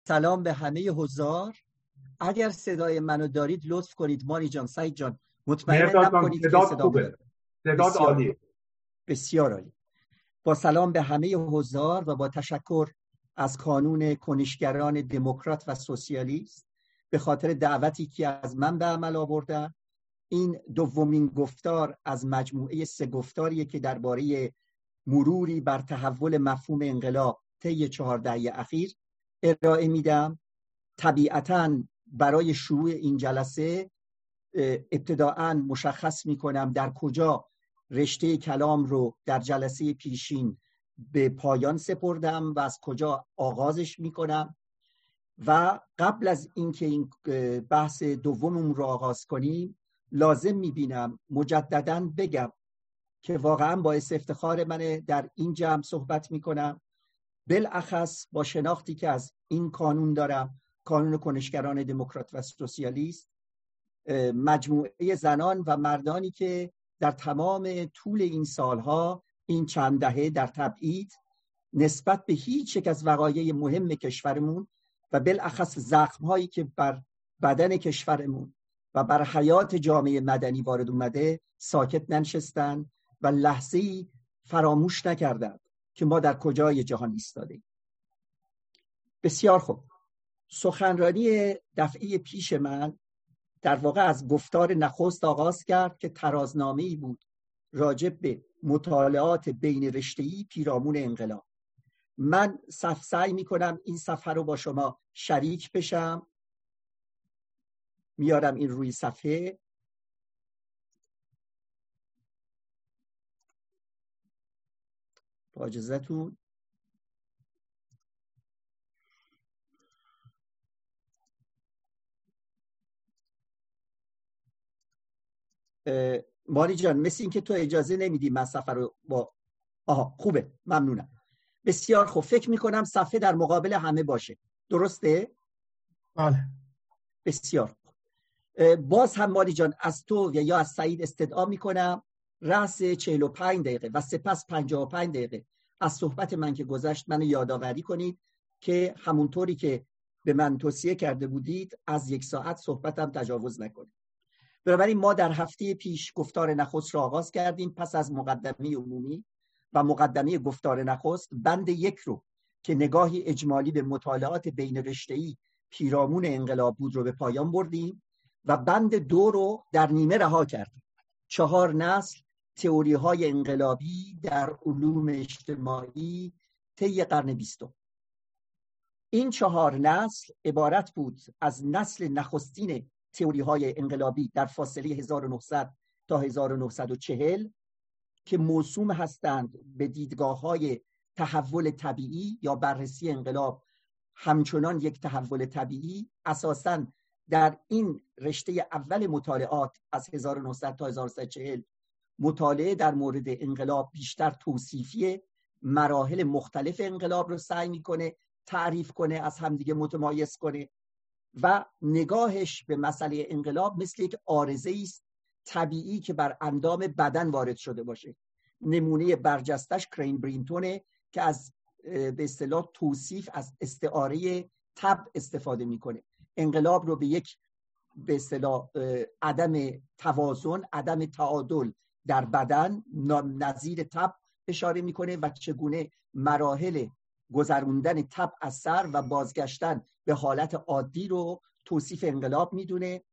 سلام به همه حضار. اگر صدای منو دارید لطف کنید. مانی جان، سعید جان، مطمئن نکنید که صدا خوبه. صدات عالیه. بسیار عالی. با سلام به همه حضار و با تشکر از کانون کنشگران دموکرات و سوسیالیست به خاطر دعوتی که از من به عمل آوردن. این دومین گفتار از مجموعه 3 گفتاریه که درباره مروری بر تحول مفهوم انقلاب طی 4 دهه اخیر ارائه میدم. طبیعتاً برای شروع این جلسه ابتداءً مشخص میکنم در کجا رشته کلام رو در جلسه پیشین به پایان سپردم و از کجا آغازش میکنم و قبل از اینکه این بحث دومم رو آغاز کنیم لازم میبینم مجدداً بگم که واقعاً باعث افتخار منه در این جمع صحبت میکنم، بالاخص با شناختی که از این کانون دارم، کانون کنشگران دموکرات و سوسیالیست، مجموعه زنان و مردانی که در تمام طول این سالها، این چند دهه در تبعید نسبت به هیچ یک از وقایع مهم کشورمون و بالاخص زخم‌هایی که بر بدن کشورمون و بر حیات جامعه مدنی وارد اومده ساکت ننشستن و لحظه‌ای فراموش نکردند که ما در کجای جهان ایستادیم. بسیار خوب. سخنرانی دفعه پیش من در واقع از گفتار نخست آغاز کرد که ترازنامه‌ای بود راجع به مطالعات بین رشته‌ای پیرامون انقلاب. من سعی می‌کنم این صفحه رو با شما شریک بشم. میارم این روی صفحه. با اجازهتون. ماری جان، مثل این که تو اجازه نمیدی من صفحه رو با خوبه، ممنونم. بسیار خوب. فکر میکنم صفحه در مقابل همه باشه، درسته؟ بله. بسیار خوب. باز هم ماری جان از تو یا از سعید استدعا میکنم رأس 45 دقیقه و سپس 55 دقیقه از صحبت من که گذشت منو یادآوری کنید که همونطوری که به من توصیه کرده بودید از 1 ساعت صحبتم تجاوز نکنید. بنابراین ما در هفته پیش گفتار نخست را آغاز کردیم. پس از مقدمه عمومی و مقدمه گفتار نخست، بند 1 رو که نگاهی اجمالی به مطالعات بین رشته‌ای پیرامون انقلاب بود رو به پایان بردیم و بند 2 رو در نیمه رها کردیم. 4 نسل تئوری‌های انقلابی در علوم اجتماعی طی قرن 20. این 4 نسل عبارت بود از نسل نخستین تئوری‌های انقلابی در فاصله 1900 تا 1940 که موسوم هستند به دیدگاه‌های تحول طبیعی یا بررسی انقلاب همچنان یک تحول طبیعی. اساساً در این رشته اول مطالعات از 1900 تا 1940 مطالعه در مورد انقلاب بیشتر توصیفی مراحل مختلف انقلاب رو سعی می‌کنه تعریف کنه، از همدیگه متمایز کنه و نگاهش به مسئله انقلاب مثل یک عارضه‌ای است طبیعی که بر اندام بدن وارد شده باشه. نمونه برجستش کرین برینتونه که از به اصطلاح توصیف از استعاره طبع استفاده میکنه. انقلاب رو به یک به اصطلاح عدم توازن، عدم تعادل در بدن نظیر طبع اشاره میکنه و چگونه مراحل گذروندن طبع از سر و بازگشتن به حالت عادی رو توصیف انقلاب میدونه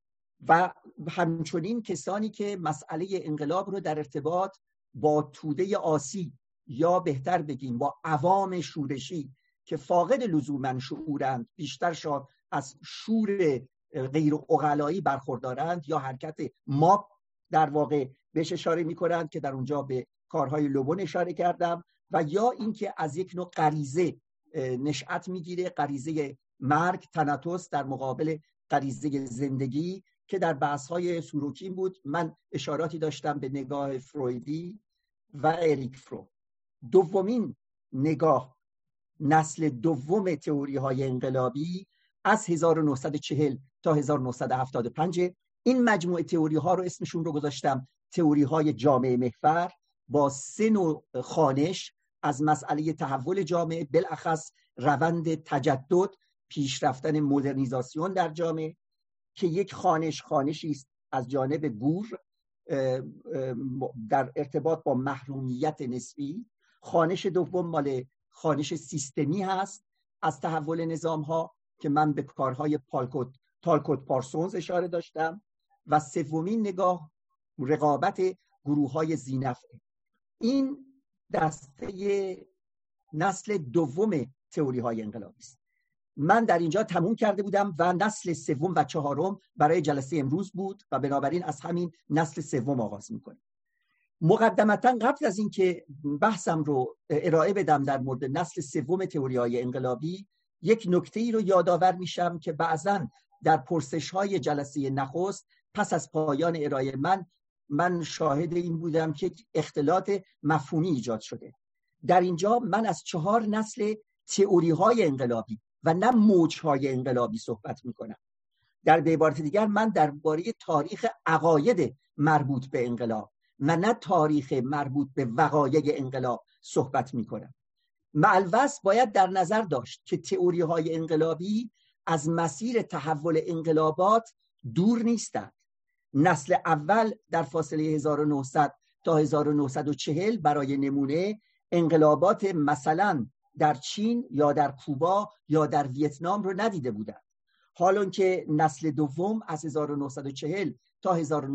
و همچنین کسانی که مسئله انقلاب رو در ارتباط با توده آسی یا بهتر بگیم با عوام شورشی که فاقد لزوماً شعورند، بیشتر از شور غیر عقلایی برخوردارند یا حرکت ماب در واقع بهش اشاره میکنند که در اونجا به کارهای لوبون اشاره کردم و یا اینکه از یک نوع غریزه نشأت میگیره، غریزه مرگ، تناتوس در مقابل غریزه زندگی که در بحث‌های سوروکین بود. من اشاراتی داشتم به نگاه فرویدی و اریک فرو. دومین نگاه، نسل دوم تئوری‌های انقلابی از 1940 تا 1975. این مجموعه تئوری‌ها رو اسمشون رو گذاشتم تئوری‌های جامعه محور با 3 نوع خوانش از مسئله تحول جامعه، بالاخص روند تجدد پیشرفتن مدرنیزاسیون در جامعه که یک خانشی است از جانب گور در ارتباط با محرومیت نسبی. خانش دوم مال خانش سیستمی هست از تحول نظام ها که من به کارهای تالکوت پارسونز اشاره داشتم. و سومین نگاه رقابت گروه های ذینفعه. این دسته نسل دوم تئوری های انقلابی است. من در اینجا تموم کرده بودم و نسل سوم و چهارم برای جلسه امروز بود و بنابراین از همین نسل سوم آغاز میکنیم. مقدمتا قبل از اینکه بحثم رو ارائه بدم در مورد نسل سوم تئوری های انقلابی، یک نکته ای رو یادآور میشم که بعضا در پرسش های جلسه نخست پس از پایان ارائه من شاهد این بودم که اختلاط مفهومی ایجاد شده. در اینجا من از 4 نسل تئوری های انقلابی و نه موج های انقلابی صحبت میکنم. در به عبارت دیگر من درباره تاریخ عقاید مربوط به انقلاب و نه تاریخ مربوط به وقایع انقلاب صحبت میکنم. معالوصف باید در نظر داشت که تئوری های انقلابی از مسیر تحول انقلابات دور نیستند. نسل اول در فاصله 1900 تا 1940 برای نمونه انقلابات مثلا در چین یا در کوبا یا در ویتنام رو ندیده بودند. حالان که نسل دوم از 1940 تا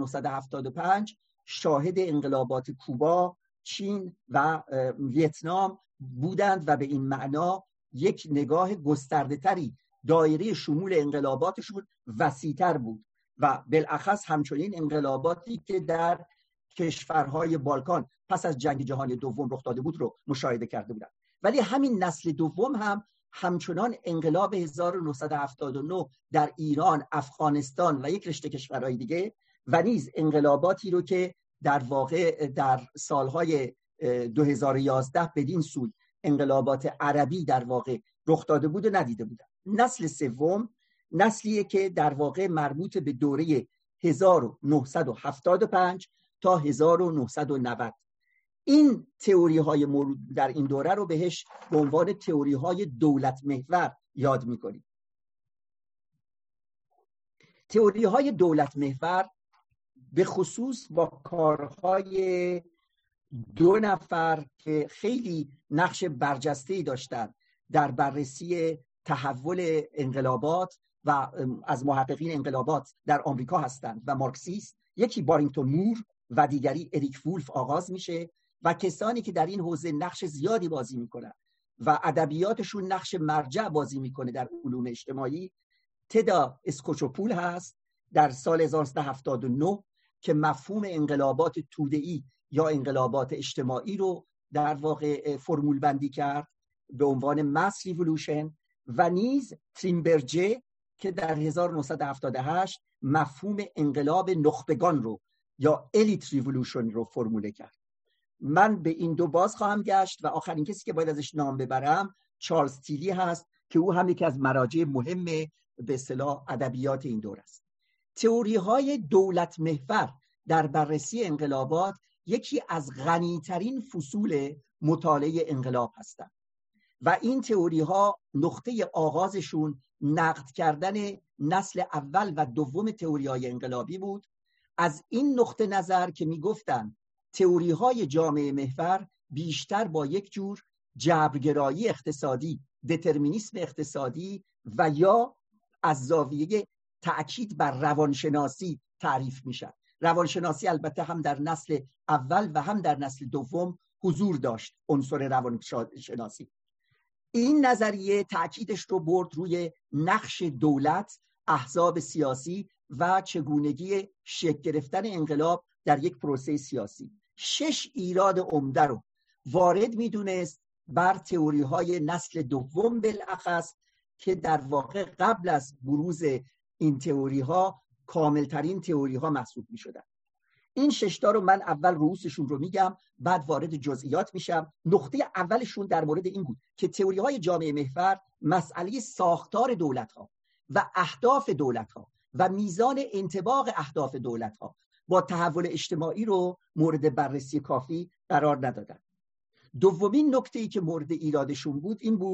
1975 شاهد انقلابات کوبا، چین و ویتنام بودند و به این معنا یک نگاه گسترده تری دایره شمول انقلاباتشون وسیع‌تر بود و بالاخص همچنین انقلاباتی که در کشورهای بالکان پس از جنگ جهانی دوم رخ داده بود رو مشاهده کرده بودند. ولی همین نسل دوم هم همچنان انقلاب 1979 در ایران، افغانستان و یک رشته کشورهای دیگه و نیز انقلاباتی رو که در واقع در سالهای 2011 بدین سوی انقلابات عربی در واقع رخ داده بود و ندیده بودن. نسل سوم نسلیه که در واقع مربوط به دوره 1975 تا 1990. این تئوری های در این دوره رو بهش به عنوان تئوری های دولت محور یاد میکنیم. تئوری های دولت محور به خصوص با کارهای 2 نفر که خیلی نقش برجسته‌ای داشتند در بررسی تحول انقلابات و از محققین انقلابات در آمریکا هستند و مارکسیست، یکی بارینگتون مور و دیگری اریک وولف آغاز میشه و کسانی که در این حوزه نقش زیادی بازی میکنن و ادبیاتشون نقش مرجع بازی میکنه در علوم اجتماعی. تدا اسکوچوپول هست در سال 1979 که مفهوم انقلابات توده‌ای یا انقلابات اجتماعی رو در واقع فرمول بندی کرد به عنوان ماس ریولوشن، و نیز تریمبرجه که در 1978 مفهوم انقلاب نخبگان رو یا الیت ریولوشن رو فرموله کرد. من به این 2 باز خواهم گشت و آخرین کسی که باید ازش نام ببرم چارلز تیلی هست که او هم یکی از مراجع مهم به اصطلاح ادبیات این دور است. تئوری های دولت محور در بررسی انقلابات یکی از غنی‌ترین فصول مطالعه انقلاب هستند و این تئوری ها نقطه آغازشون نقد کردن نسل اول و دوم تئوری های انقلابی بود. از این نقطه نظر که میگفتن تئوری های جامعه محور بیشتر با یک جور جبرگرایی اقتصادی، دترمینیسم اقتصادی و یا از زاویه تأکید بر روانشناسی تعریف میشن. روانشناسی البته هم در نسل اول و هم در نسل دوم حضور داشت، عنصر روانشناسی. این نظریه تأکیدش رو برد روی نقش دولت، احزاب سیاسی و چگونگی شکل گرفتن انقلاب در یک پروسه سیاسی. 6 ایراد عمده رو وارد میدونست بر تئوری های نسل دوم بالاخص که در واقع قبل از بروز این تئوری ها کاملترین تئوری ها محسوب می شدن. این 6 تا رو من اول رؤوسشون رو میگم، بعد وارد جزئیات میشم. نقطه اولشون در مورد این بود که تئوری های جامعه محور مسئله ساختار دولت ها و اهداف دولت ها و میزان انطباق اهداف دولت ها با تحول اجتماعی رو مورد بررسی کافی قرار ندادن. دومین نکته‌ای که مورد ایرادشون بود این بود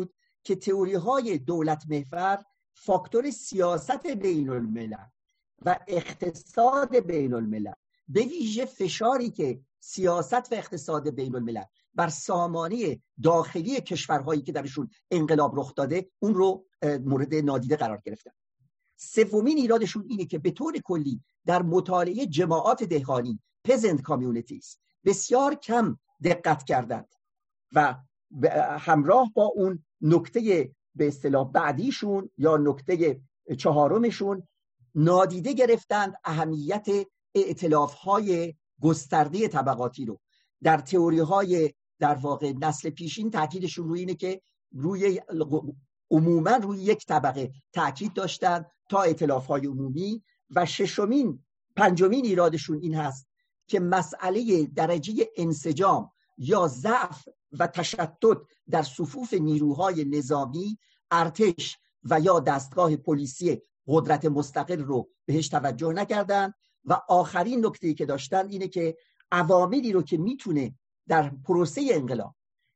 که تئوری های دولت محور فاکتور سیاست بین الملل و اقتصاد بین الملل، به ویژه فشاری که سیاست و اقتصاد بین الملل بر سامانه داخلی کشورهایی که درشون انقلاب رخ داده، اون رو مورد نادیده قرار گرفتن. سومین ایرادشون اینه که به طور کلی در مطالعه جماعات دهقانی peasant communities بسیار کم دقت کردند و همراه با اون نکته به اصطلاح بعدیشون یا نکته چهارمشون نادیده گرفتند اهمیت ائتلاف‌های گسترده طبقاتی رو. در تئوری‌های در واقع نسل پیشین تاکیدشون روی اینه که عموما روی یک طبقه تاکید داشتن تا ائتلاف‌های عمومی. و پنجمین ایرادشون این هست که مسئله درجه انسجام یا ضعف و تشتت در صفوف نیروهای نظامی، ارتش و یا دستگاه پلیسی قدرت مستقل رو بهش توجه نکردن. و آخرین نکته‌ای که داشتن اینه که عواملی رو که میتونه در پروسه انقلاب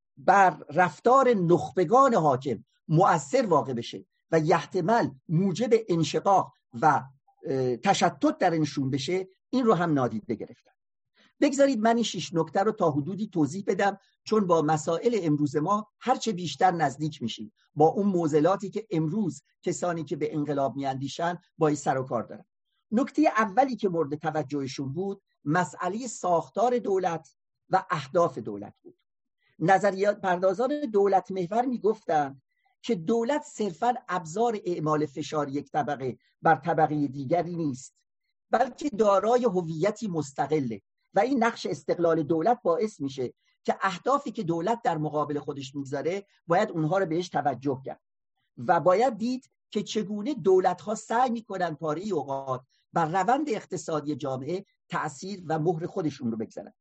بر رفتار نخبگان حاکم مؤثر واقع بشه و احتمال موجب انشقاق و تشتت در اینشون بشه، این رو هم نادیده گرفتن. بگذارید من این 6 نکته رو تا حدودی توضیح بدم، چون با مسائل امروز ما هرچه بیشتر نزدیک میشیم با اون معضلاتی که امروز کسانی که به انقلاب میاندیشن با سر و کار دارن. نکته اولی که مورد توجهشون بود مسئله ساختار دولت و اهداف دولت بود. نظریات پردازان دولت محور میگفتند که دولت صرفاً ابزار اعمال فشار یک طبقه بر طبقه دیگری نیست، بلکه دارای هویتی مستقله و این نقش استقلال دولت باعث میشه که اهدافی که دولت در مقابل خودش میگذاره باید اونها رو بهش توجه کرد و باید دید که چگونه دولت‌ها سعی میکنن پاره اوقات بر روند اقتصادی جامعه تأثیر و مهر خودشون رو بگذارن.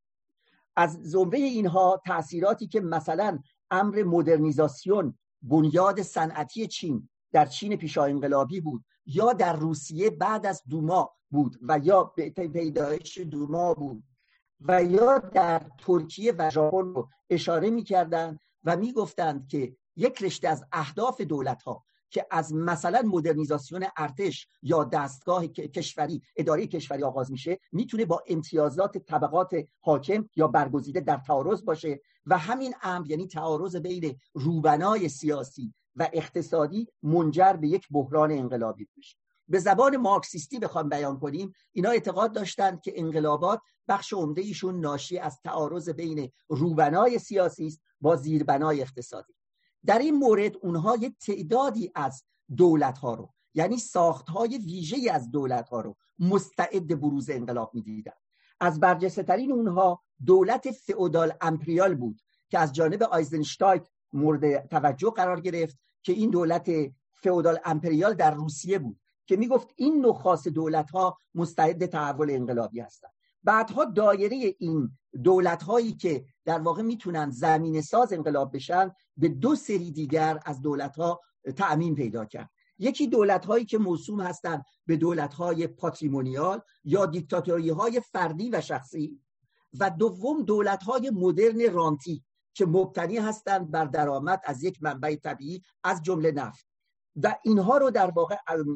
از زمره اینها تأثیراتی که مثلا امر مدرنیزاسیون بنیاد صنعتی چین در چین پیشا انقلابی بود یا در روسیه بعد از دوما بود و یا پیدایش دوما بود و یا در ترکیه و ژاپن رو اشاره می‌کردند و می‌گفتند که یک رشته از اهداف دولت‌ها که از مثلا مدرنیزاسیون ارتش یا دستگاه کشوری، اداره کشوری آغاز میشه، میتونه با امتیازات طبقات حاکم یا برگزیده در تعارض باشه و همین امر یعنی تعارض بین روبنای سیاسی و اقتصادی منجر به یک بحران انقلابی بشه. به زبان مارکسیستی بخوام بیان کنیم، اینا اعتقاد داشتند که انقلابات بخش عمده ایشون ناشی از تعارض بین روبنای سیاسی است با زیربنای اقتصادی. در این مورد اونها یک تعدادی از دولت‌ها رو، یعنی ساخت‌های ویژه‌ای از دولت‌ها رو مستعد بروز انقلاب می‌دیدند. از برجسته‌ترین اونها دولت فئودال امپریال بود که از جانب آیزنشتایت مورد توجه قرار گرفت که این دولت فئودال امپریال در روسیه بود که میگفت این نوع خاص دولت‌ها مستعد تحول انقلابی هستند. بعدها دایره این دولت‌هایی که در واقع میتونن زمینه ساز انقلاب بشن به 2 سری دیگر از دولت‌ها تعمیم پیدا کرد. یکی دولت‌هایی که موسوم هستند به دولت‌های پاتریمونیال یا دیکتاتوری‌های فردی و شخصی و دوم دولت‌های مدرن رانتی که مبتنی هستند بر درآمد از یک منبع طبیعی از جمله نفت. و اینها رو در واقع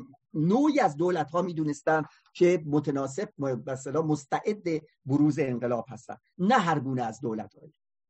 نوعی از دولت‌ها می‌دونستند که متناسب مثلا مستعد بروز انقلاب هستند، نه هر گونه از دولت‌ها.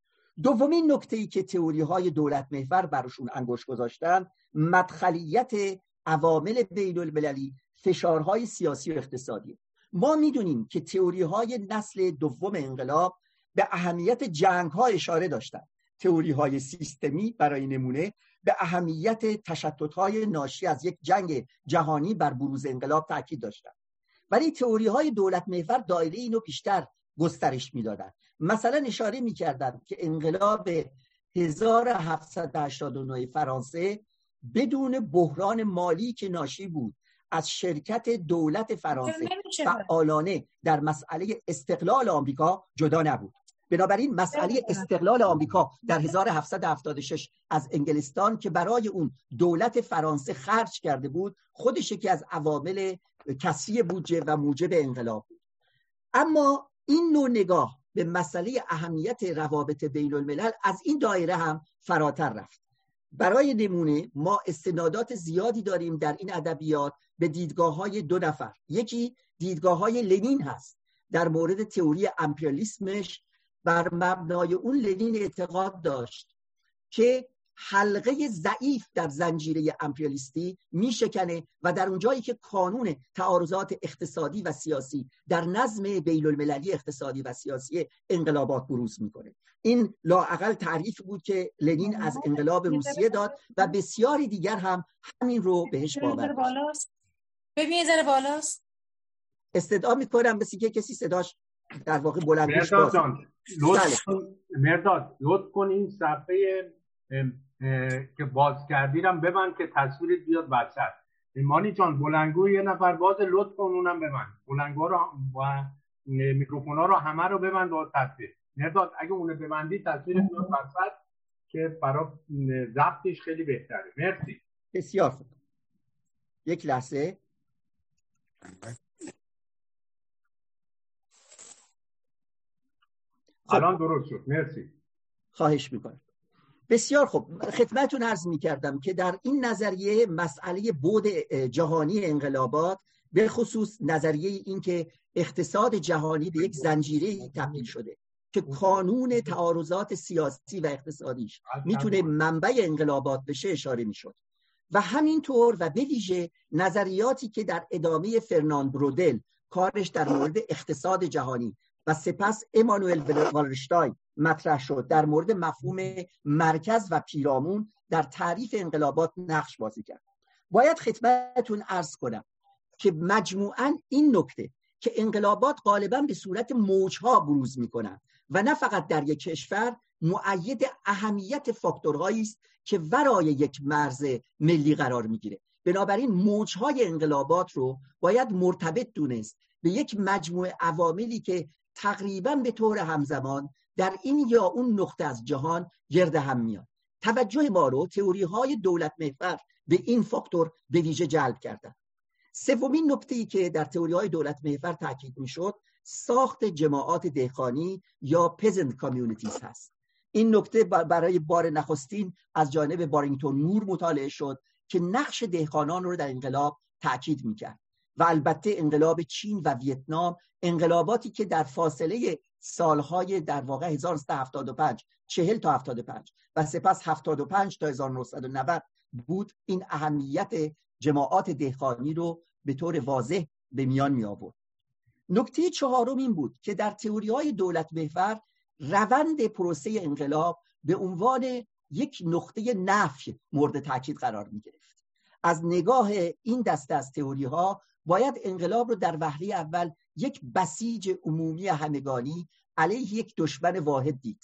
دومین نکته‌ای که تئوری‌های دولت محور براشون انگشت گذاشتن مدخلیت عوامل بین‌المللی، فشارهای سیاسی و اقتصادی. ما می‌دونیم که تئوری‌های نسل دوم انقلاب به اهمیت جنگ‌ها اشاره داشتند. تئوری‌های سیستمی برای نمونه به اهمیت تشتت‌های ناشی از یک جنگ جهانی بر بروز انقلاب تاکید داشتند. ولی تئوری‌های دولت محور دایره اینو بیشتر گسترش می‌دادند. مثلا اشاره می‌کردند که انقلاب 1789 فرانسه بدون بحران مالی که ناشی بود از شرکت دولت فرانسه فعالانه در مسئله استقلال آمریکا جدا نبود. بنابراین مسئله استقلال آمریکا در 1776 از انگلستان که برای اون دولت فرانسه خرج کرده بود، خودش یکی از عوامل کسری بودجه و موجب انقلاب بود. اما این نوع نگاه به مسئله اهمیت روابط بین الملل از این دایره هم فراتر رفت. برای نمونه ما استنادات زیادی داریم در این ادبیات به دیدگاه‌های دو نفر. یکی دیدگاه‌های لنین هست در مورد تئوری امپریالیسمش. بر مبنای اون لنین اعتقاد داشت که حلقه ضعیف در زنجیره امپریالیستی میشکنه و در اونجایی که کانون تعارضات اقتصادی و سیاسی در نظم بین المللی اقتصادی و سیاسی انقلابات بروز میکنه. این لااقل تعریف بود که لنین از انقلاب روسیه داد و بسیاری دیگر هم همین رو بهش باور داشت. ببین ذره بالاست. استدعا میکنم مثل که کسی صداش در واقع بلند گوش مرداد لطف کن این صفحه که باز کردیرم ببند که تصویرت بیاد وسط. مانی جان بلندگو یه نفر باز، لطف کن اونم ببند. بلندگو رو و میکروفونا رو همه رو ببند با تصویر. مرداد اگه اونو ببندی تصویرت بیاد وسط که برای ضبطش خیلی بهتره. مرسی. بسیار خوب. یک لحظه. الان درست شد. مرسی. خواهش میکنم. بسیار خوب. خدمتتون عرض میکردم که در این نظریه مسئله بعد جهانی انقلابات، به خصوص نظریه این که اقتصاد جهانی به یک زنجیره تبدیل شده که قانون تعارضات سیاسی و اقتصادیش میتونه منبع انقلابات بشه اشاره میشد. و همینطور و به ویژه نظریاتی که در ادامه فرناند برودل کارش در مورد اقتصاد جهانی و سپس امانوئل والرشتاین مطرح شد در مورد مفهوم مرکز و پیرامون در تعریف انقلابات نقش بازی کرد. باید خدمتتون عرض کنم که مجموعاً این نکته که انقلابات غالباً به صورت موجها بروز می‌کنند و نه فقط در یک کشور، مؤید اهمیت فاکتورهایی است که ورای یک مرز ملی قرار می‌گیره. بنابراین موجهای انقلابات رو باید مرتبط دونست به یک مجموعه عواملی که تقریباً به طور همزمان در این یا اون نقطه از جهان گرد هم میاد. توجه ما رو تئوری‌های دولت محور به این فاکتور به ویژه جلب کردن. سومین نکته‌ای که در تئوری‌های دولت محور تاکید می‌شد، ساخت جماعات دهقانی یا پیزنت کامیونیتیز هست. این نکته برای بار نخستین از جانب بارینگتون مور مطالعه شد که نقش دهقانان رو در انقلاب تاکید می‌کرد. و البته انقلاب چین و ویتنام، انقلاباتی که در فاصله سالهای در واقع 1975 40 تا 75 و سپس 75 تا 1990 بود، این اهمیت جماعات دهقانی رو به طور واضح به میان می آورد. نکته چهارم این بود که در تئوری‌های دولت محور روند پروسه انقلاب به عنوان یک نقطه نفی مورد تاکید قرار می گرفت. از نگاه این دسته از تئوری‌ها باید انقلاب رو در وهله اول یک بسیج عمومی همگانی علیه یک دشمن واحد دید.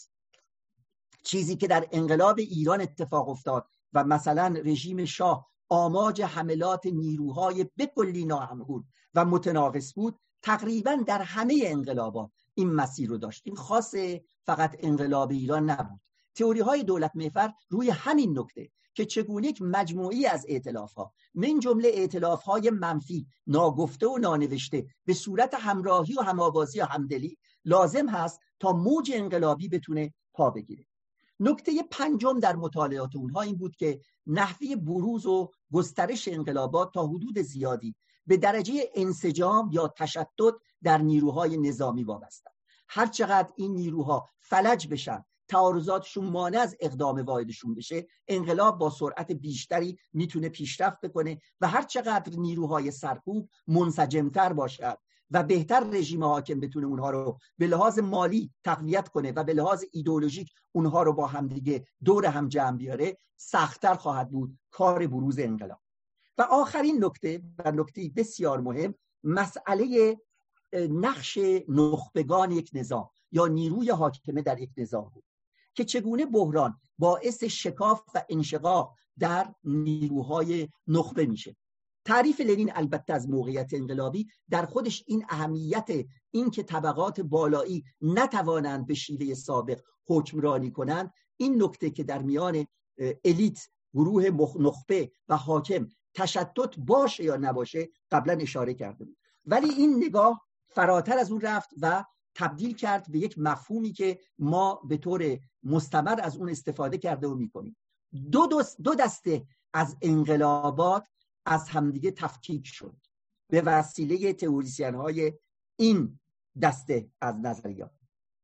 چیزی که در انقلاب ایران اتفاق افتاد و مثلا رژیم شاه آماج حملات نیروهای بکلی ناهمگون و متناقض بود، تقریبا در همه انقلابات این مسیر رو داشت. این خاص فقط انقلاب ایران نبود. تئوری‌های دولت محور روی همین نکته که چگونه یک مجموعی از ائتلاف‌ها، من جمله ائتلاف‌های منفی، ناگفته و نانوشته، به صورت همراهی و هم‌آوازی و همدلی لازم هست تا موج انقلابی بتونه پا بگیره. نکته پنجم در مطالعات اونها این بود که نحوه بروز و گسترش انقلابات تا حدود زیادی به درجه انسجام یا تشتت در نیروهای نظامی وابستند. هر چقدر این نیروها فلج بشن، تعارضاتشون مانع از اقدام واحدشون بشه، انقلاب با سرعت بیشتری میتونه پیشرفت بکنه و هر چقدر نیروهای سرکوب منسجمتر باشد و بهتر رژیم حاکم بتونه اونها رو به لحاظ مالی تقویت کنه و به لحاظ ایدئولوژیک اونها رو با همدیگه دور هم جمع بیاره، سخت‌تر خواهد بود کار بروز انقلاب. و آخرین نکته و نکته بسیار مهم، مسئله نقش نخبگان یک نظام یا نیروی حاکمه در یک نظام بود که چگونه بحران باعث شکاف و انشقاق در نیروهای نخبه میشه. تعریف لنین البته از موقعیت انقلابی در خودش این اهمیت این که طبقات بالایی نتوانند به شیوه سابق حکمرانی کنند، این نکته که در میان الیت، گروه نخبه و حاکم تشتت باشه یا نباشه قبلا اشاره کرده بود. ولی این نگاه فراتر از اون رفت و تبدیل کرد به یک مفهومی که ما به طور مستمر از اون استفاده کرده و میکنیم. دو دسته از انقلابات از همدیگه تفکیک شد به وسیله تئوریسین های این دسته از نظریات.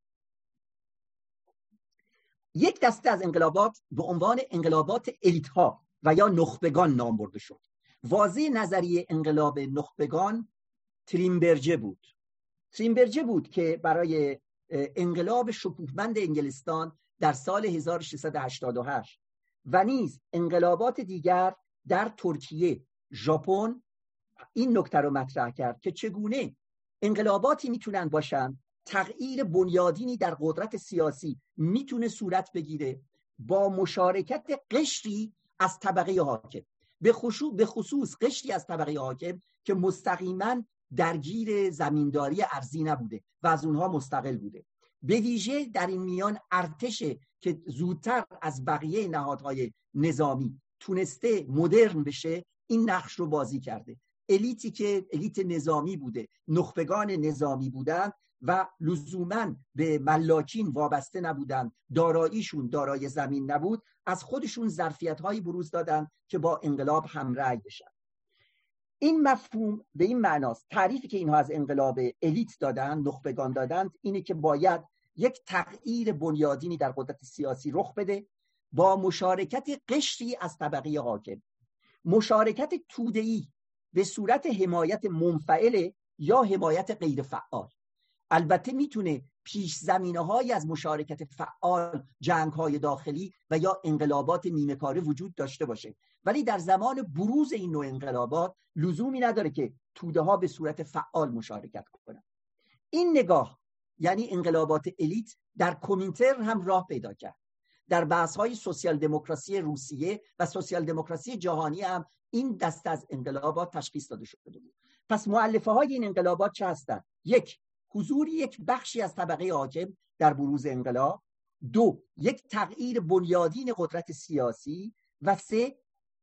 یک دسته از انقلابات به عنوان انقلابات الیت ها و یا نخبگان نام برده شد. واژه نظریه انقلاب نخبگان تریمبرجه بود که برای انقلاب شکوهمند انگلستان در سال 1688 و نیز انقلابات دیگر در ترکیه، ژاپن این نکته رو مطرح کرد که چگونه انقلاباتی میتونن باشن تغییر بنیادینی در قدرت سیاسی میتونه صورت بگیره با مشارکت قشری از طبقه حاکم، به خصوص قشری از طبقه حاکم که مستقیما درگیر زمینداری ارضی نبوده و از اونها مستقل بوده. به ویژه در این میان ارتش که زودتر از بقیه نهادهای نظامی تونسته مدرن بشه این نقش رو بازی کرده. الیتی که الیت نظامی بوده، نخبگان نظامی بودند و لزوماً به ملاکین وابسته نبودند، داراییشون دارای زمین نبود، از خودشون ظرفیت‌هایی بروز دادن که با انقلاب همرأی بشن. این مفهوم به این معناست، تعریفی که اینها از انقلاب الیت دادن، نخبگان دادند، اینه که باید یک تغییر بنیادینی در قدرت سیاسی رخ بده با مشارکت قشری از طبقه حاکم. مشارکت توده‌ای به صورت حمایت منفعل یا حمایت غیر فعال. البته میتونه پیش زمینه‌هایی از مشارکت فعال، جنگ‌های داخلی و یا انقلابات نیمه کاره وجود داشته باشه، ولی در زمان بروز این نوع انقلابات لزومی نداره که توده‌ها به صورت فعال مشارکت کنند. این نگاه یعنی انقلابات الیت در کومینترن هم راه پیدا کرد. در بحث‌های سوسیال دموکراسی روسیه و سوسیال دموکراسی جهانی هم این دسته از انقلابات تشخیص داده شده بود. پس مؤلفه‌های این انقلابات چه هستند؟ یک، حضور یک بخشی از طبقه حاکم در بروز انقلاب. دو، یک تغییر بنیادین قدرت سیاسی. و سه،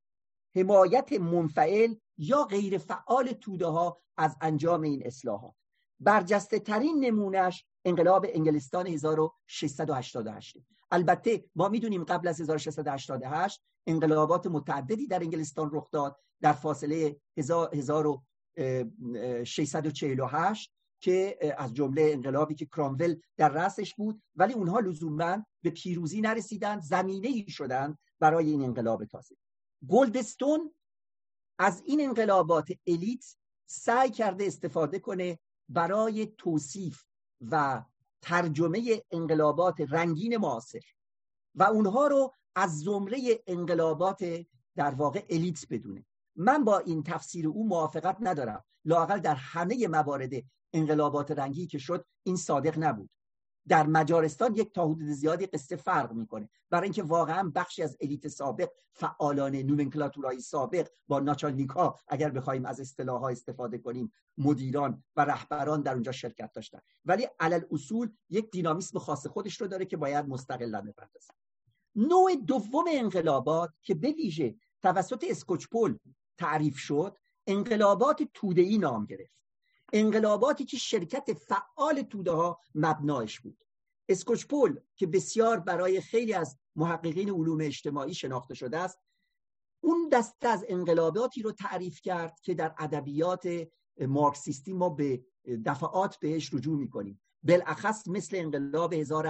حمایت منفعل یا غیر فعال توده‌ها از انجام این اصلاحات. برجسته ترین نمونهش انقلاب انگلستان 1688. البته ما میدونیم قبل از 1688 انقلابات متعددی در انگلستان رخ داد در فاصله 1648 که از جمله انقلابی که کرامول در رأسش بود، ولی اونها لزوماً به پیروزی نرسیدند، زمینه‌ای شدند برای این انقلاب تازه. گلدستون از این انقلابات الیت سعی کرده استفاده کنه برای توصیف و ترجمه انقلابات رنگین معاصر و اونها رو از زمره انقلابات در واقع الیت بدونه. من با این تفسیر او موافقت ندارم. لااقل در همه موارد انقلابات رنگی که شد این صادق نبود. در مجارستان یک تا حدود زیادی قصه فرق میکنه، برای اینکه واقعا بخشی از الیت سابق، فعالان نومنکلاتورهای سابق با ناچالنیک‌ها اگر بخوایم از اصطلاح‌ها استفاده کنیم، مدیران و رهبران در اونجا شرکت داشتن، ولی علل اصول یک دینامیسم خاص خودش رو داره که باید مستقلاً بپردازه. نوع دوم انقلابات که به ویژه توسط اسکوچپول تعریف شد، انقلابات توده‌ای نام گرفت. انقلاباتی که شرکت فعال توده‌ها مبنایش بود. اسکوچپول که بسیار برای خیلی از محققین علوم اجتماعی شناخته شده است، اون دسته از انقلاباتی رو تعریف کرد که در ادبیات مارکسیستی ما به دفعات بهش رجوع می‌کنیم، بالاخص مثل انقلاب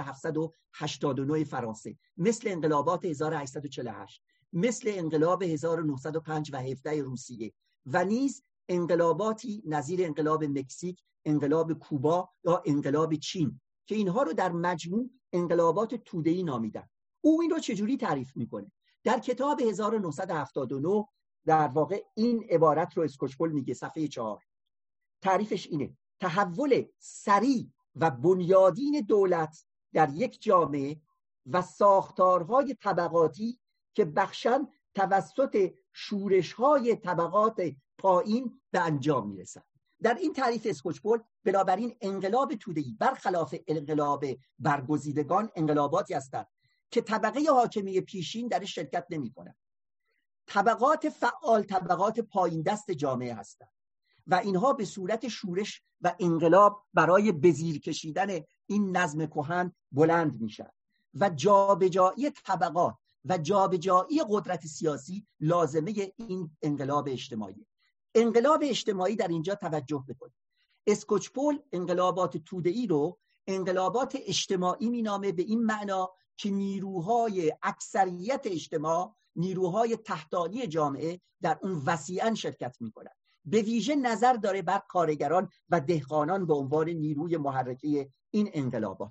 1789 فرانسه، مثل انقلابات 1848، مثل انقلاب 1905 و 17 روسیه و نیز انقلاباتی نظیر انقلاب مکزیک، انقلاب کوبا یا انقلاب چین که اینها رو در مجموع انقلابات توده‌ای نامیدن. او این رو چجوری تعریف میکنه؟ در کتاب 1979 در واقع این عبارت رو اسکوچپول میگه، صفحه 4. تعریفش اینه: تحول سریع و بنیادین دولت در یک جامعه و ساختارهای طبقاتی که بخشن توسط شورش‌های طبقات پایین به انجام میرسند. در این تعریف اسکوچپول بنابراین انقلاب توده‌ای برخلاف انقلاب برگزیدگان انقلاباتی هستند که طبقه حاکمی پیشین در شرکت نمی‌کنند. طبقات فعال طبقات پایین دست جامعه هستند و اینها به صورت شورش و انقلاب برای به زیر کشیدن این نظم کهن بلند میشن و جابجایی طبقات و جابجایی قدرت سیاسی لازمه این انقلاب اجتماعی. انقلاب اجتماعی در اینجا توجه بکنید. اسکوچپول انقلابات توده‌ای رو انقلابات اجتماعی مینامه به این معنا که نیروهای اکثریت اجتماع، نیروهای تحتانی جامعه در اون وسیعاً شرکت میکنند. به ویژه نظر داره بر کارگران و دهقانان به عنوان نیروی محرکه این انقلابات.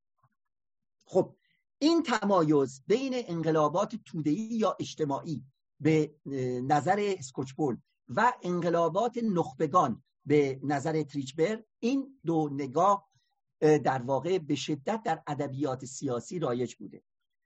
خب این تمایز بین انقلابات توده‌ای یا اجتماعی به نظر اسکوچپول و انقلابات نخبگان به نظر تریچبر، این دو نگاه در واقع به شدت در ادبیات سیاسی رایج بوده.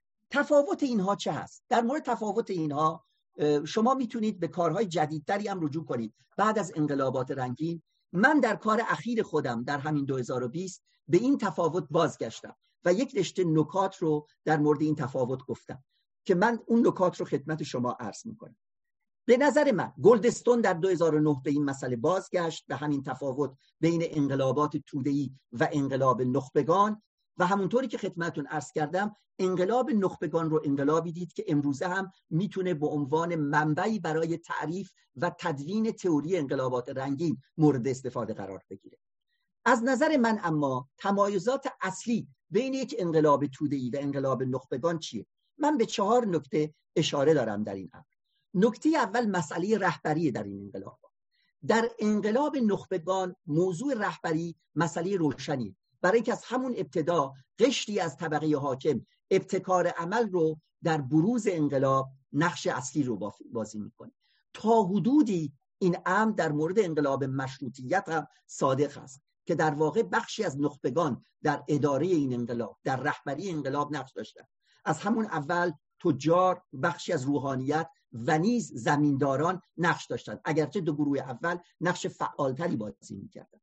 تفاوت اینها چه هست؟ در مورد تفاوت اینها شما میتونید به کارهای جدیدتری هم رجوع کنید. بعد از انقلابات رنگین من در کار اخیر خودم در همین 2020 به این تفاوت بازگشتم و یک رشته نکات رو در مورد این تفاوت گفتم که من اون نکات رو خدمت شما عرض میکنم. به نظر من گلدستون در 2009 به این مسئله بازگشت و همین تفاوت بین انقلابات توده‌ای و انقلاب نخبگان و همونطوری که خدمتتون عرض کردم انقلاب نخبگان رو انقلابی دید که امروزه هم میتونه به عنوان منبعی برای تعریف و تدوین تئوری انقلابات رنگین مورد استفاده قرار بگیره. از نظر من اما تمایزات اصلی بین یک انقلاب توده‌ای و انقلاب نخبگان چیه؟ من به 4 نکته اشاره دارم در این امر. نکته اول مسئله رهبری در این انقلاب. در انقلاب نخبگان موضوع رهبری مسئله روشنی، برای که از همون ابتدا قشری از طبقه حاکم ابتکار عمل رو در بروز انقلاب نقش اصلی رو بازی میکنه. تا حدودی این امر در مورد انقلاب مشروطیت هم صادق است که در واقع بخشی از نخبگان در اداره این انقلاب، در رهبری انقلاب نقش داشتن. از همون اول تجار، بخشی از روحانیت و نیز زمینداران نقش داشتند، اگرچه دو گروه اول نقش فعالتری بازی میکردند.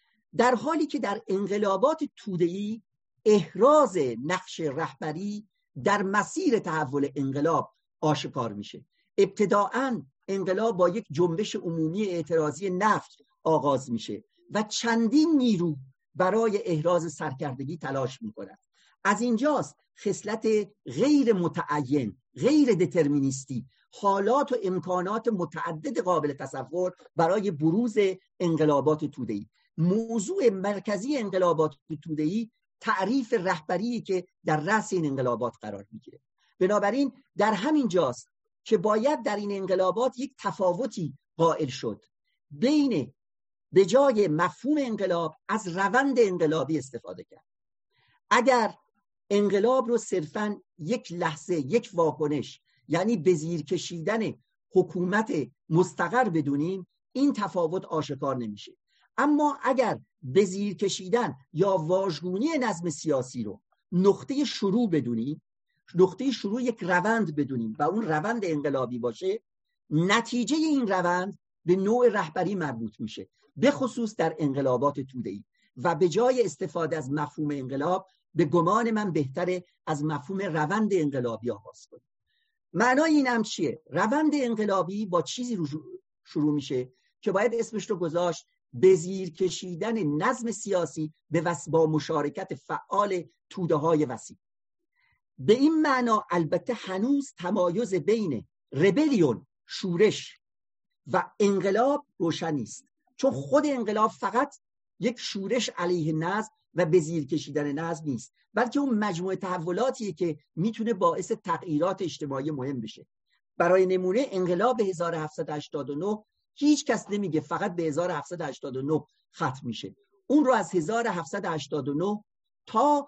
در حالی که در انقلابات توده‌ای احراز نقش رهبری در مسیر تحول انقلاب آشکار میشه. ابتداعاً انقلاب با یک جنبش عمومی اعتراضی نفت آغاز میشه و چندین نیرو برای احراز سرکردگی تلاش میکنند. از اینجاست خصلت غیر متعین، غیر دترمینیستی، حالات و امکانات متعدد قابل تصور برای بروز انقلابات توده‌ای. موضوع مرکزی انقلابات توده‌ای تعریف رهبری که در رأس این انقلابات قرار میگیره. بنابراین در همین جاست که باید در این انقلابات یک تفاوتی قائل شد بین به جای مفهوم انقلاب از روند انقلابی استفاده کرد. اگر انقلاب رو صرفاً یک لحظه، یک واکنش، یعنی به زیر کشیدن حکومت مستقر بدونیم، این تفاوت آشکار نمیشه. اما اگر به زیر کشیدن یا واژگونی نظم سیاسی رو نقطه شروع بدونیم، نقطه شروع یک روند بدونیم و اون روند انقلابی باشه، نتیجه این روند به نوع رهبری مربوط میشه، به خصوص در انقلابات توده‌ای. و به جای استفاده از مفهوم انقلاب به گمان من بهتره از مفهوم روند انقلابی آغاز کنیم. معنای این هم چیه؟ روند انقلابی با چیزی رو شروع میشه که باید اسمش رو گذاشت به زیر کشیدن نظم سیاسی با مشارکت فعال توده‌های وسیع. به این معنا البته هنوز تمایز بین ربلیون، شورش و انقلاب روشن نیست، چون خود انقلاب فقط یک شورش علیه نظم و به زیر کشیدن نظم نیست، بلکه اون مجموعه تحولاتیه که میتونه باعث تغییرات اجتماعی مهم بشه. برای نمونه انقلاب 1789 هیچ کس نمیگه فقط به 1789 ختم میشه، اون رو از 1789 تا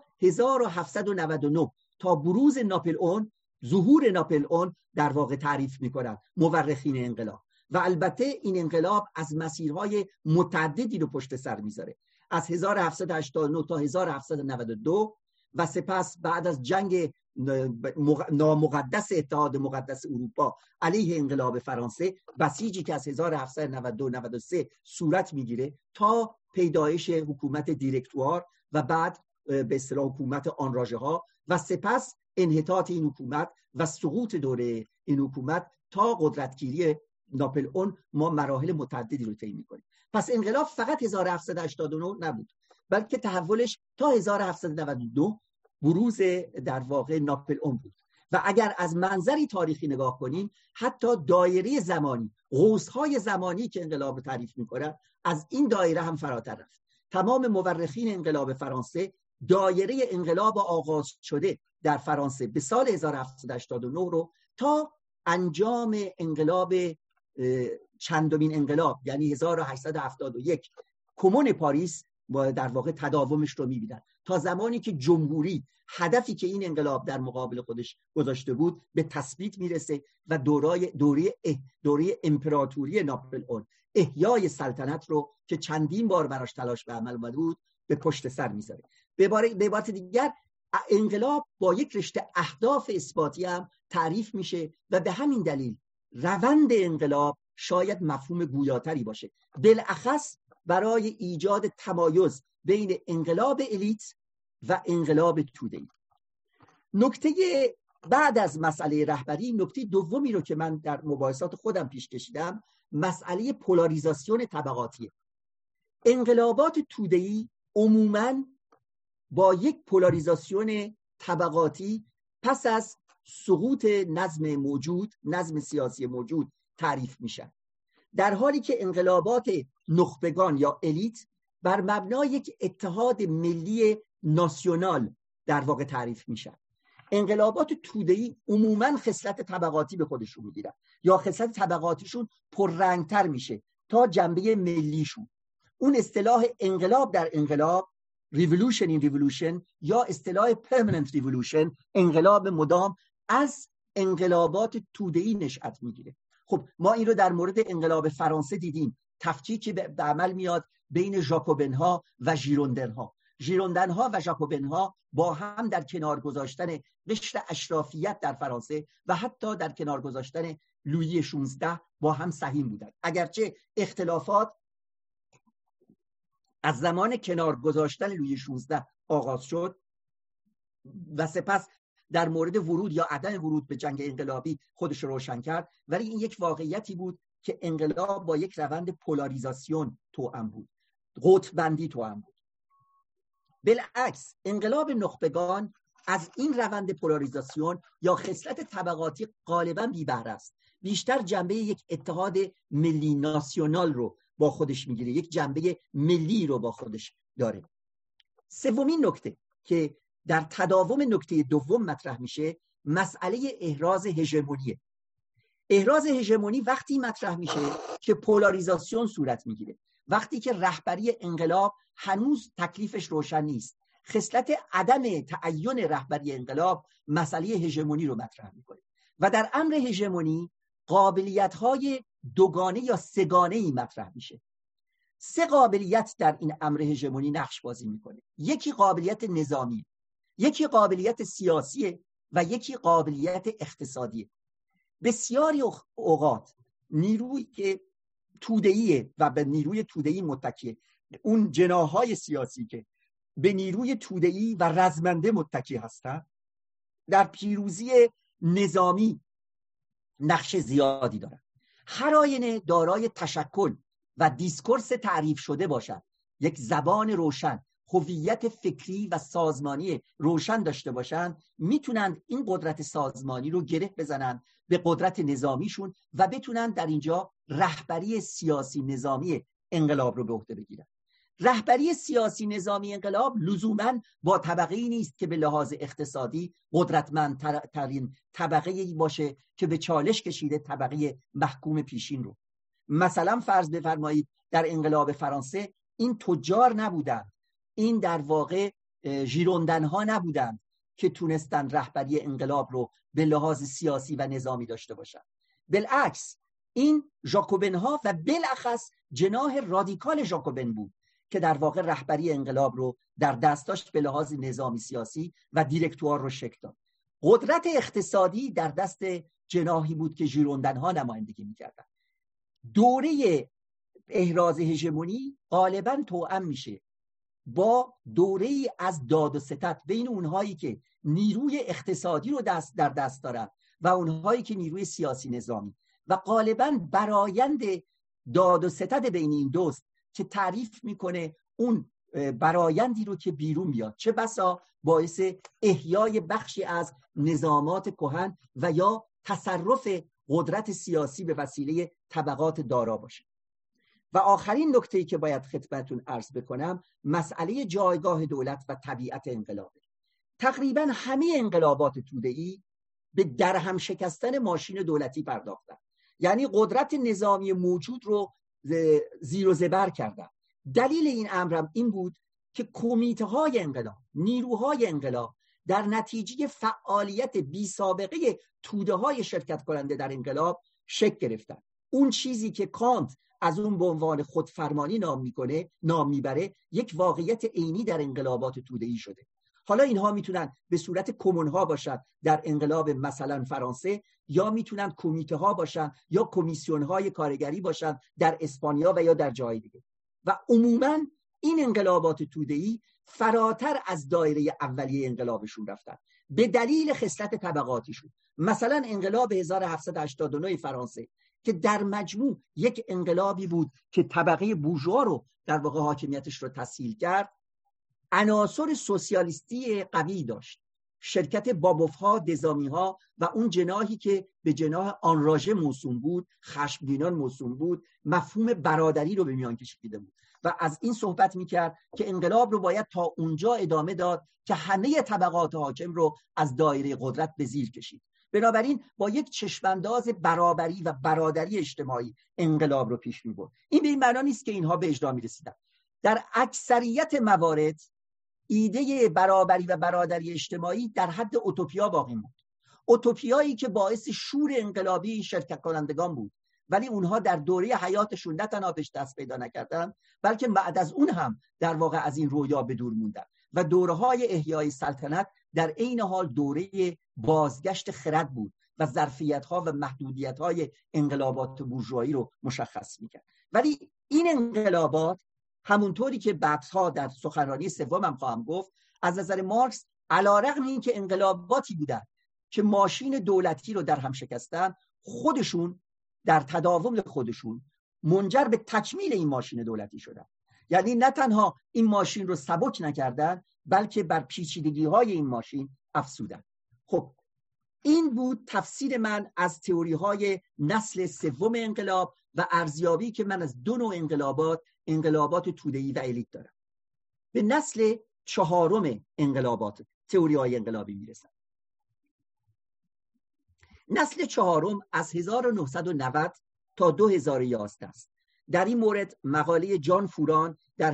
1799 تا بروز ناپلئون، ظهور ناپلئون در واقع تعریف میکنن مورخین انقلاب. و البته این انقلاب از مسیرهای متعددی رو پشت سر میذاره، از 1789 تا 1792 و سپس بعد از جنگ نامقدس اتحاد مقدس اروپا علیه انقلاب فرانسه، بسیجی که از 1792-93 صورت میگیره تا پیدایش حکومت دیرکتوار و بعد به اصطلاح حکومت آنراژه ها و سپس انحطاط این حکومت و سقوط دوره این حکومت تا قدرتگیری ناپلئون. ما مراحل متعددی رو طی می‌کنیم. پس انقلاب فقط 1789 نبود، بلکه تحولش تا 1792 بروز در واقع ناپلئون بود. و اگر از منظری تاریخی نگاه کنیم حتی دایره زمانی، قوس‌های زمانی که انقلاب تعریف می‌کنه از این دایره هم فراتر رفت. تمام مورخین انقلاب فرانسه دایره انقلاب آغاز شده در فرانسه به سال 1789 رو تا انجام انقلاب چندمین انقلاب یعنی 1871 کمون پاریس در واقع تداومش رو می‌بینن تا زمانی که جمهوری هدفی که این انقلاب در مقابل خودش گذاشته بود به تثبیت میرسه و دوره امپراتوری ناپلئون احیای سلطنت رو که چندین بار براش تلاش به عمل آورده بود به پشت سر میذاره. به عبارت دیگر انقلاب با یک رشته اهداف اثباتی هم تعریف میشه و به همین دلیل روند انقلاب شاید مفهوم گویاتری باشه، بالاخص برای ایجاد تمایز بین انقلاب الیت و انقلاب توده‌ای. نکته بعد از مسئله رهبری، نکته دومی رو که من در مباحثات خودم پیش کشیدم مسئله پولاریزاسیون طبقاتیه. انقلابات توده‌ای عموماً با یک پولاریزاسیون طبقاتی پس از سقوط نظم سیاسی موجود تعریف میشن، در حالی که انقلابات نخبگان یا الیت بر مبنای یک اتحاد ملی ناسیونال در واقع تعریف میشن. انقلابات توده‌ای عموماً خصلت طبقاتی به خودشون میگیرن یا خصلت طبقاتیشون پررنگتر میشه تا جنبه ملیشون. اون اصطلاح انقلاب در انقلاب، revolution in revolution، یا اصطلاح permanent revolution، انقلاب مدام، از انقلابات توده‌ای نشأت میگیره. خب ما این رو در مورد انقلاب فرانسه دیدیم، تفکیکی به عمل میاد بین ژاکوبن‌ها و ژیروندن‌ها. ژیروندن‌ها و ژاکوبن‌ها با هم در کنار گذاشتن قشر اشرافیت در فرانسه و حتی در کنار گذاشتن لویی 16 با هم سهیم بودند، اگرچه اختلافات از زمان کنار گذاشتن لویی 16 آغاز شد و سپس در مورد ورود یا عدم ورود به جنگ انقلابی خودش روشن کرد، ولی این یک واقعیتی بود که انقلاب با یک روند پولاریزاسیون توأم بود، قطب بندی توأم بود. بالعکس انقلاب نخبگان از این روند پولاریزاسیون یا خصلت طبقاتی غالباً بی بهره است، بیشتر جنبه یک اتحاد ملی ناسیونال رو با خودش میگیره، یک جنبه ملی رو با خودش داره. سومین نکته که در تداوم نکته دوم مطرح میشه مسئله احراز هژمونیه. احراز هژمونی وقتی مطرح میشه که پولاریزاسیون صورت میگیره، وقتی که رهبری انقلاب هنوز تکلیفش روشن نیست. خصلت عدم تعین رهبری انقلاب مسئله هژمونی رو مطرح میکنه و در امر هژمونی قابلیت‌های دوگانه یا سه‌گانه‌ای مطرح میشه. 3 قابلیت در این امر هژمونی نقش بازی میکنه. یکی قابلیت نظامی، یکی قابلیت سیاسی و یکی قابلیت اقتصادی. بسیاری اوقات نیرویی که توده‌ایه و به نیروی توده‌ای متکیه، اون جناح‌های سیاسی که به نیروی توده‌ای و رزمنده متکی هستند، در پیروزی نظامی نقش زیادی دارند. هر آینه دارای تشکل و دیسکورس تعریف شده باشد، یک زبان روشن، هویت فکری و سازمانی روشن داشته باشند، میتونن این قدرت سازمانی رو گره بزنن به قدرت نظامیشون و بتونن در اینجا رهبری سیاسی نظامی انقلاب رو به عهده بگیرن. رهبری سیاسی نظامی انقلاب لزوماً با طبقه‌ای نیست که به لحاظ اقتصادی قدرتمندترین طبقه‌ای باشه که به چالش کشیده طبقه محکوم پیشین رو. مثلا فرض بفرمایید در انقلاب فرانسه این تجار نبودند، این در واقع ژیروندن‌ها نبودند که تونستن رهبری انقلاب رو به لحاظ سیاسی و نظامی داشته باشند. بالعکس این ژاکوبن‌ها و بالاخص جناح رادیکال ژاکوبن بود که در واقع رهبری انقلاب رو در دست داشت به لحاظ نظامی سیاسی و دیرکتوار رو شکل داد. قدرت اقتصادی در دست جناحی بود که ژیروندن‌ها نمایندگی می‌کردند. دوره احراز هژمونی غالباً توأم میشه با دوره‌ای از داد و ستد بین اونهایی که نیروی اقتصادی رو در دست دارن و اونهایی که نیروی سیاسی نظامی، و غالباً برآیند داد و ستد بین این دوست که تعریف میکنه اون برایندی رو که بیرون بیاد، چه بسا باعث احیای بخشی از نظامات کهن و یا تصرف قدرت سیاسی به وسیله طبقات دارا باشه. و آخرین نکته‌ای که باید خدمتتون عرض بکنم مسئله جایگاه دولت و طبیعت انقلابه. تقریبا همه انقلابات توده‌ای به درهم شکستن ماشین دولتی پرداختن، یعنی قدرت نظامی موجود رو زیر و زبر کردن. دلیل این امرم این بود که کمیته‌های انقلاب، نیروهای انقلاب در نتیجه فعالیت بی سابقه توده‌های شرکت کننده در انقلاب شکل گرفتن. اون چیزی که کانت از اون به عنوان خودفرمانی نام میبره یک واقعیت عینی در انقلابات توده‌ای شده. حالا اینها میتونن به صورت کمون‌ها باشن در انقلاب مثلا فرانسه، یا میتونن کمیته ها باشن یا کمیسیون های کارگری باشن در اسپانیا و یا در جای دیگه. و عموما این انقلابات توده‌ای فراتر از دایره اولیه انقلابشون رفتن به دلیل خصلت طبقاتیشون. مثلا انقلاب 1789 فرانسه که در مجموع یک انقلابی بود که طبقه بورژوا رو در واقع حاکمیتش رو تسهیل کرد، عناصر سوسیالیستی قوی داشت. شرکت بابوف‌ها، دزامی‌ها و اون جناحی که به جناح آنراژه موسوم بود، خشمگینان موسوم بود، مفهوم برادری رو به میان کشیده بود و از این صحبت میکرد که انقلاب رو باید تا اونجا ادامه داد که همه طبقات حاکم رو از دایره قدرت به زیر کشید. بنابراین با یک چشمانداز برابری و برادری اجتماعی انقلاب رو پیش می‌برد. این به این معنا نیست که اینها به اجرا می‌رسیدن. در اکثریت موارد ایده برابری و برادری اجتماعی در حد اوتوپیا باقی موند. اوتوپیایی که باعث شور انقلابی شرکت کنندگان بود، ولی اونها در دوره حیاتشون نه تنها بهش دست پیدا نکردن، بلکه بعد از اون هم در واقع از این رویا به دور موندن و دوره‌های احیای سلطنت در عین حال دوره بازگشت خرد بود و ظرفیت‌ها و محدودیت‌های انقلابات بورژوایی رو مشخص می‌کرد. ولی این انقلابات همونطوری که بعدها در سخنرانی سومم خواهم گفت، از نظر مارکس علی‌رغم اینکه انقلاباتی بودن که ماشین دولتی رو در هم شکستن، خودشون در تداوم خودشون منجر به تکمیل این ماشین دولتی شدن. یعنی نه تنها این ماشین رو سبک نکردن، بلکه بر پیچیدگی‌های این ماشین افزودن. خب این بود تفسیر من از تئوری‌های نسل سوم انقلاب و ارزیابی که من از دو نوع انقلابات توده‌ای و الیت دارم. به نسل چهارم انقلابات، تئوری‌های انقلابی میرسم. نسل چهارم از 1990 تا 2011 است. در این مورد مقاله جان فوران در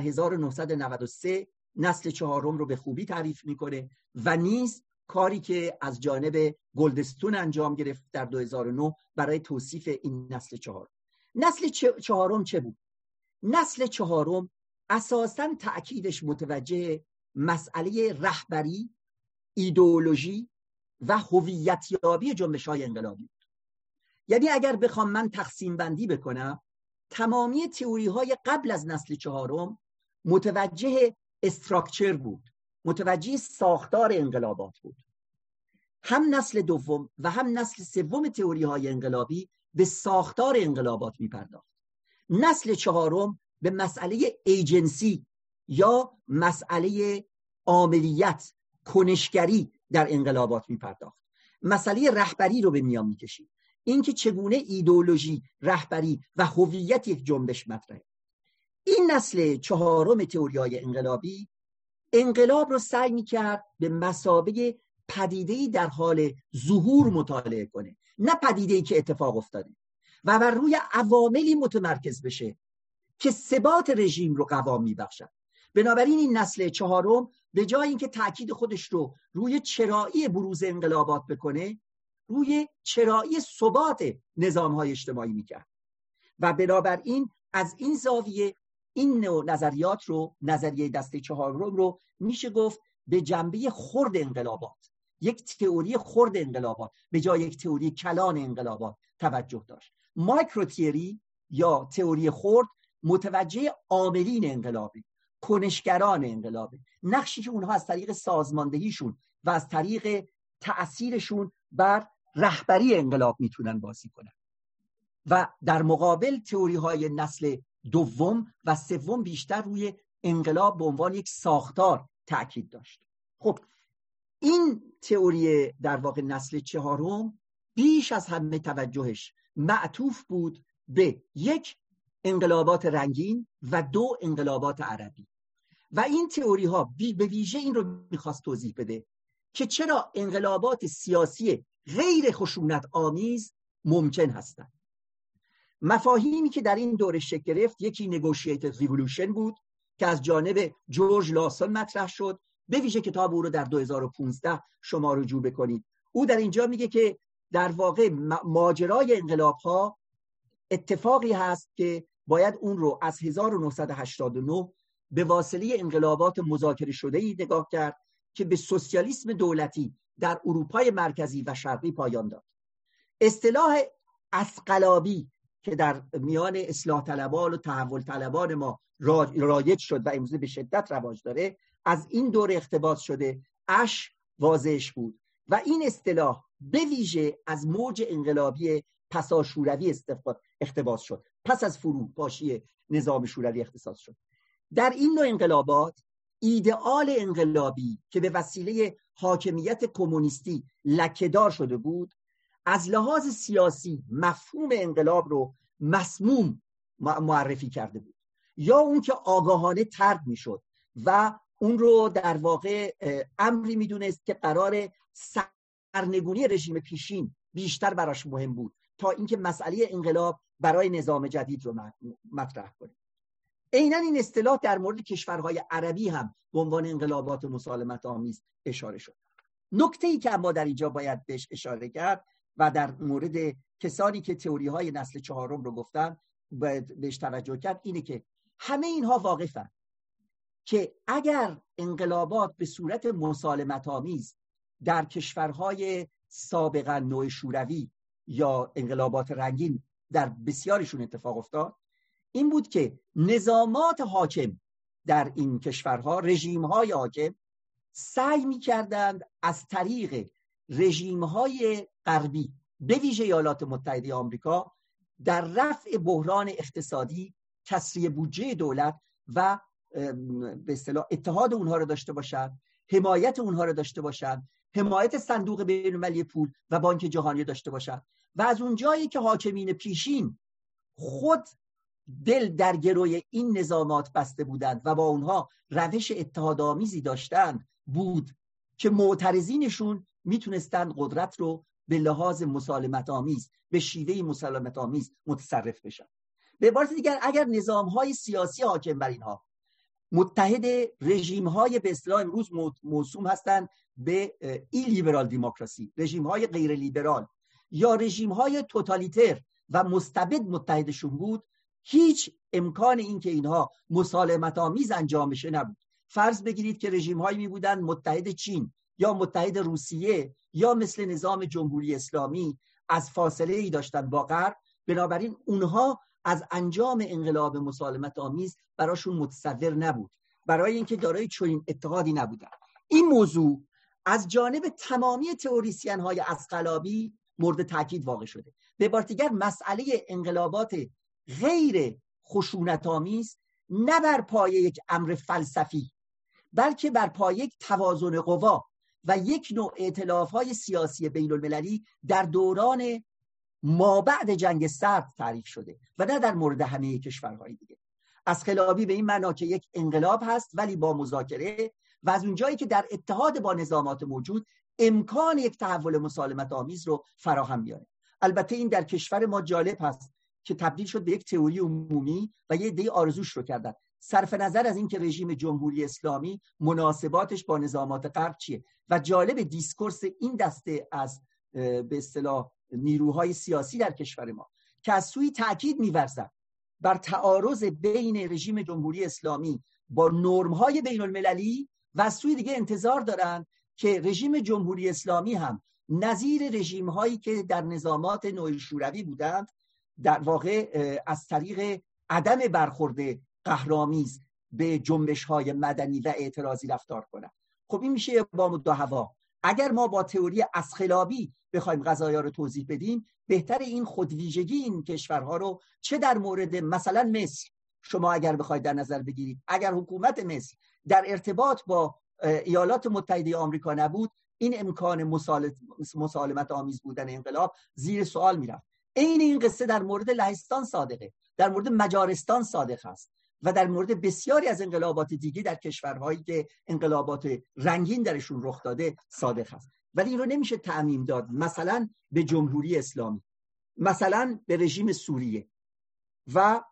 1993 نسل چهارم رو به خوبی تعریف میکنه و نیز کاری که از جانب گلدستون انجام گرفت در 2009 برای توصیف این نسل چهارم. نسل چهارم چه بود؟ نسل چهارم اساساً تأکیدش متوجه مسئله رهبری، ایدئولوژی و هویتیابی جنبش‌های انقلابی بود. یعنی اگر بخوام من تقسیم بندی بکنم، تمامی تئوری‌های قبل از نسل چهارم متوجه استراکچر بود، متوجه ساختار انقلابات بود. هم نسل دوم و هم نسل سوم تئوری‌های انقلابی به ساختار انقلابات می‌پرداخت. نسل چهارم به مسئله ایجنسی یا مسئله عاملیت، کنشگری در انقلابات می‌پرداخت. مسئله رهبری رو به میان می‌کشید. اینکه چگونه ایدئولوژی، رهبری و هویت یک جنبش مطرحه. این نسل چهارم تئوری‌های انقلابی انقلاب رو سعی می‌کرد به مثابه پدیده‌ای در حال ظهور مطالعه کنه، نه پدیده‌ای که اتفاق افتاده، و بر روی عواملی متمرکز بشه که ثبات رژیم رو قوام می‌بخشن. بنابراین این نسل چهارم به جای اینکه تاکید خودش رو روی چرایی بروز انقلابات بکنه، روی چرایی ثبات نظام‌های اجتماعی می‌کرد و بنابراین از این زاویه این نوع نظریات رو، نظریه دسته چهارم رو میشه گفت به جنبه خرد انقلابات، یک تئوری خرد انقلابات به جای یک تئوری کلان انقلابات توجه داشت. مایکرو تئوری یا تئوری خرد متوجه عاملین انقلابی، کنشگران انقلابی، نقشی که اونها از طریق سازماندهیشون و از طریق تأثیرشون بر رهبری انقلاب میتونن بازی کنن. و در مقابل تئوری‌های نسل دوم و سوم بیشتر روی انقلاب به عنوان یک ساختار تأکید داشت. خب این تئوری در واقع نسل چهارم بیش از همه توجهش معطوف بود به یک، انقلابات رنگین و دو، انقلابات عربی. و این تئوری ها به ویژه این رو میخواست توضیح بده که چرا انقلابات سیاسی غیر خشونت آمیز ممکن هستند. مفاهیمی که در این دوره شکل گرفت، یکی negotiated revolution بود که از جانب جورج لاسون مطرح شد. به ویژه کتاب او رو در 2015 شما رجوع بکنید. او در اینجا میگه که در واقع ماجرای انقلاب ها اتفاقی هست که باید اون رو از 1989 به واسطه انقلابات مذاکره شده‌ای نگاه کرد که به سوسیالیسم دولتی در اروپای مرکزی و شرقی پایان داد. اصطلاح عسقلابی که در میان اصلاح طلبان و تحول طلبان ما رایج شد و امروز به شدت رواج داره، از این دوره اقتباس شده، اش واضحش بود. و این اصطلاح به ویژه از موج انقلابی پسا شوروی اقتباس شد، پس از فروپاشی نظام شوروی اختصاص شد. در این نوع انقلابات ایدئال انقلابی که به وسیله حاکمیت کمونیستی لکه‌دار شده بود، از لحاظ سیاسی مفهوم انقلاب رو مسموم معرفی کرده بود، یا اون که آگاهانه طرد میشد و اون رو در واقع امری میدونست که قرار سرنگونی رژیم پیشین بیشتر براش مهم بود تا اینکه مسئله انقلاب برای نظام جدید رو مطرح کنه. عیناً این اصطلاح در مورد کشورهای عربی هم به عنوان انقلابات مسالمت آمیز اشاره شد. نکته‌ای که اما در اینجا باید بهش اشاره کرد و در مورد کسانی که تئوری‌های نسل چهارم رو گفتن باید بهش توجه کرد، اینه که همه اینها واقفن که اگر انقلابات به صورت مسالمت آمیز در کشورهای سابقا نوع شوروی یا انقلابات رنگین در بسیارشون اتفاق افتاد، این بود که نظامات حاکم در این کشورها، رژیم‌های حاکم، سعی می‌کردند از طریق رژیم‌های غربی به ویژه ایالات متحده آمریکا در رفع بحران اقتصادی، تسریع بودجه دولت و به اصطلاح اتحاد اونها رو داشته باشند، حمایت اونها رو داشته باشند، حمایت صندوق بین‌المللی پول و بانک جهانی داشته باشند. و از اونجایی که حاکمین پیشین خود دل در گروی این نظامات بسته بودند و با اونها روش اتحادآمیزی داشتند، بود که معترضینشون میتونستند قدرت رو به لحاظ مسالمت آمیز، به شیوه مسالمت آمیز متصرف بشن. به عبارت دیگر، اگر نظام‌های سیاسی حاکم بر اینها متحد رژیم‌های به اصطلاح امروز موسوم هستند به ای لیبرال دموکراسی، رژیم‌های غیر لیبرال یا رژیم‌های توتالیتر و مستبد متحدشون بود، هیچ امکان این که اینها مسالمت آمیز انجام بشه نبود. فرض بگیرید که رژیم‌هایی می بودند متحد چین یا متحد روسیه یا مثل نظام جمهوری اسلامی از فاصله‌ای داشتن با غرب، بنابراین اونها از انجام انقلاب مسالمت آمیز براشون متصور نبود، برای اینکه دارای چنین اتحادی نبودن. این موضوع از جانب تمامی تئوریسین‌های عسقلابی مورد تاکید واقع شده. به عبارت دیگر، مسئله انقلابات غیر خشونت‌آمیز نه بر پایه یک امر فلسفی، بلکه بر پایه یک توازن قوا و یک نوع ائتلاف‌های سیاسی بین‌المللی در دوران مابعد جنگ سرد تعریف شده و نه در مورد همه کشورهای دیگه. عسقلابی به این معنا که یک انقلاب هست ولی با مذاکره و از اونجایی که در اتحاد با نظامات موجود امکان یک تحول مسالمت آمیز رو فراهم می‌کنه. البته این در کشور ما جالب هست که تبدیل شد به یک تئوری عمومی و یه عده آرزوش رو کردن، صرف نظر از این که رژیم جمهوری اسلامی مناسباتش با نظامات غرب چیه. و جالب دیسکورس این دسته از به اصطلاح نیروهای سیاسی در کشور ما که از سوی تاکید می‌ورزند بر تعارض بین رژیم جمهوری اسلامی با نرم‌های بین‌المللی و از سوی دیگه انتظار دارند که رژیم جمهوری اسلامی هم نظیر رژیم‌هایی که در نظامات نوع شوروی بودند در واقع از طریق عدم برخورد قهرآمیز به جنبش‌های مدنی و اعتراضی رفتار کنند. خب این میشه بام دو هوا. اگر ما با تئوری عسقلابی بخوایم قضایا رو توضیح بدیم، بهتر این خودویژگی این کشورها رو چه در مورد مثلا مصر شما اگر بخواید در نظر بگیرید، اگر حکومت مصر در ارتباط با ایالات متحده آمریکا نبود، این امکان مسالمت آمیز بودن انقلاب زیر سوال میرفت. این قصه در مورد لهستان صادقه، در مورد مجارستان صادق است و در مورد بسیاری از انقلابات دیگه در کشورهایی که انقلابات رنگین درشون رخ داده صادق است. ولی این رو نمیشه تعمیم داد مثلا به جمهوری اسلامی، مثلا به رژیم سوریه. و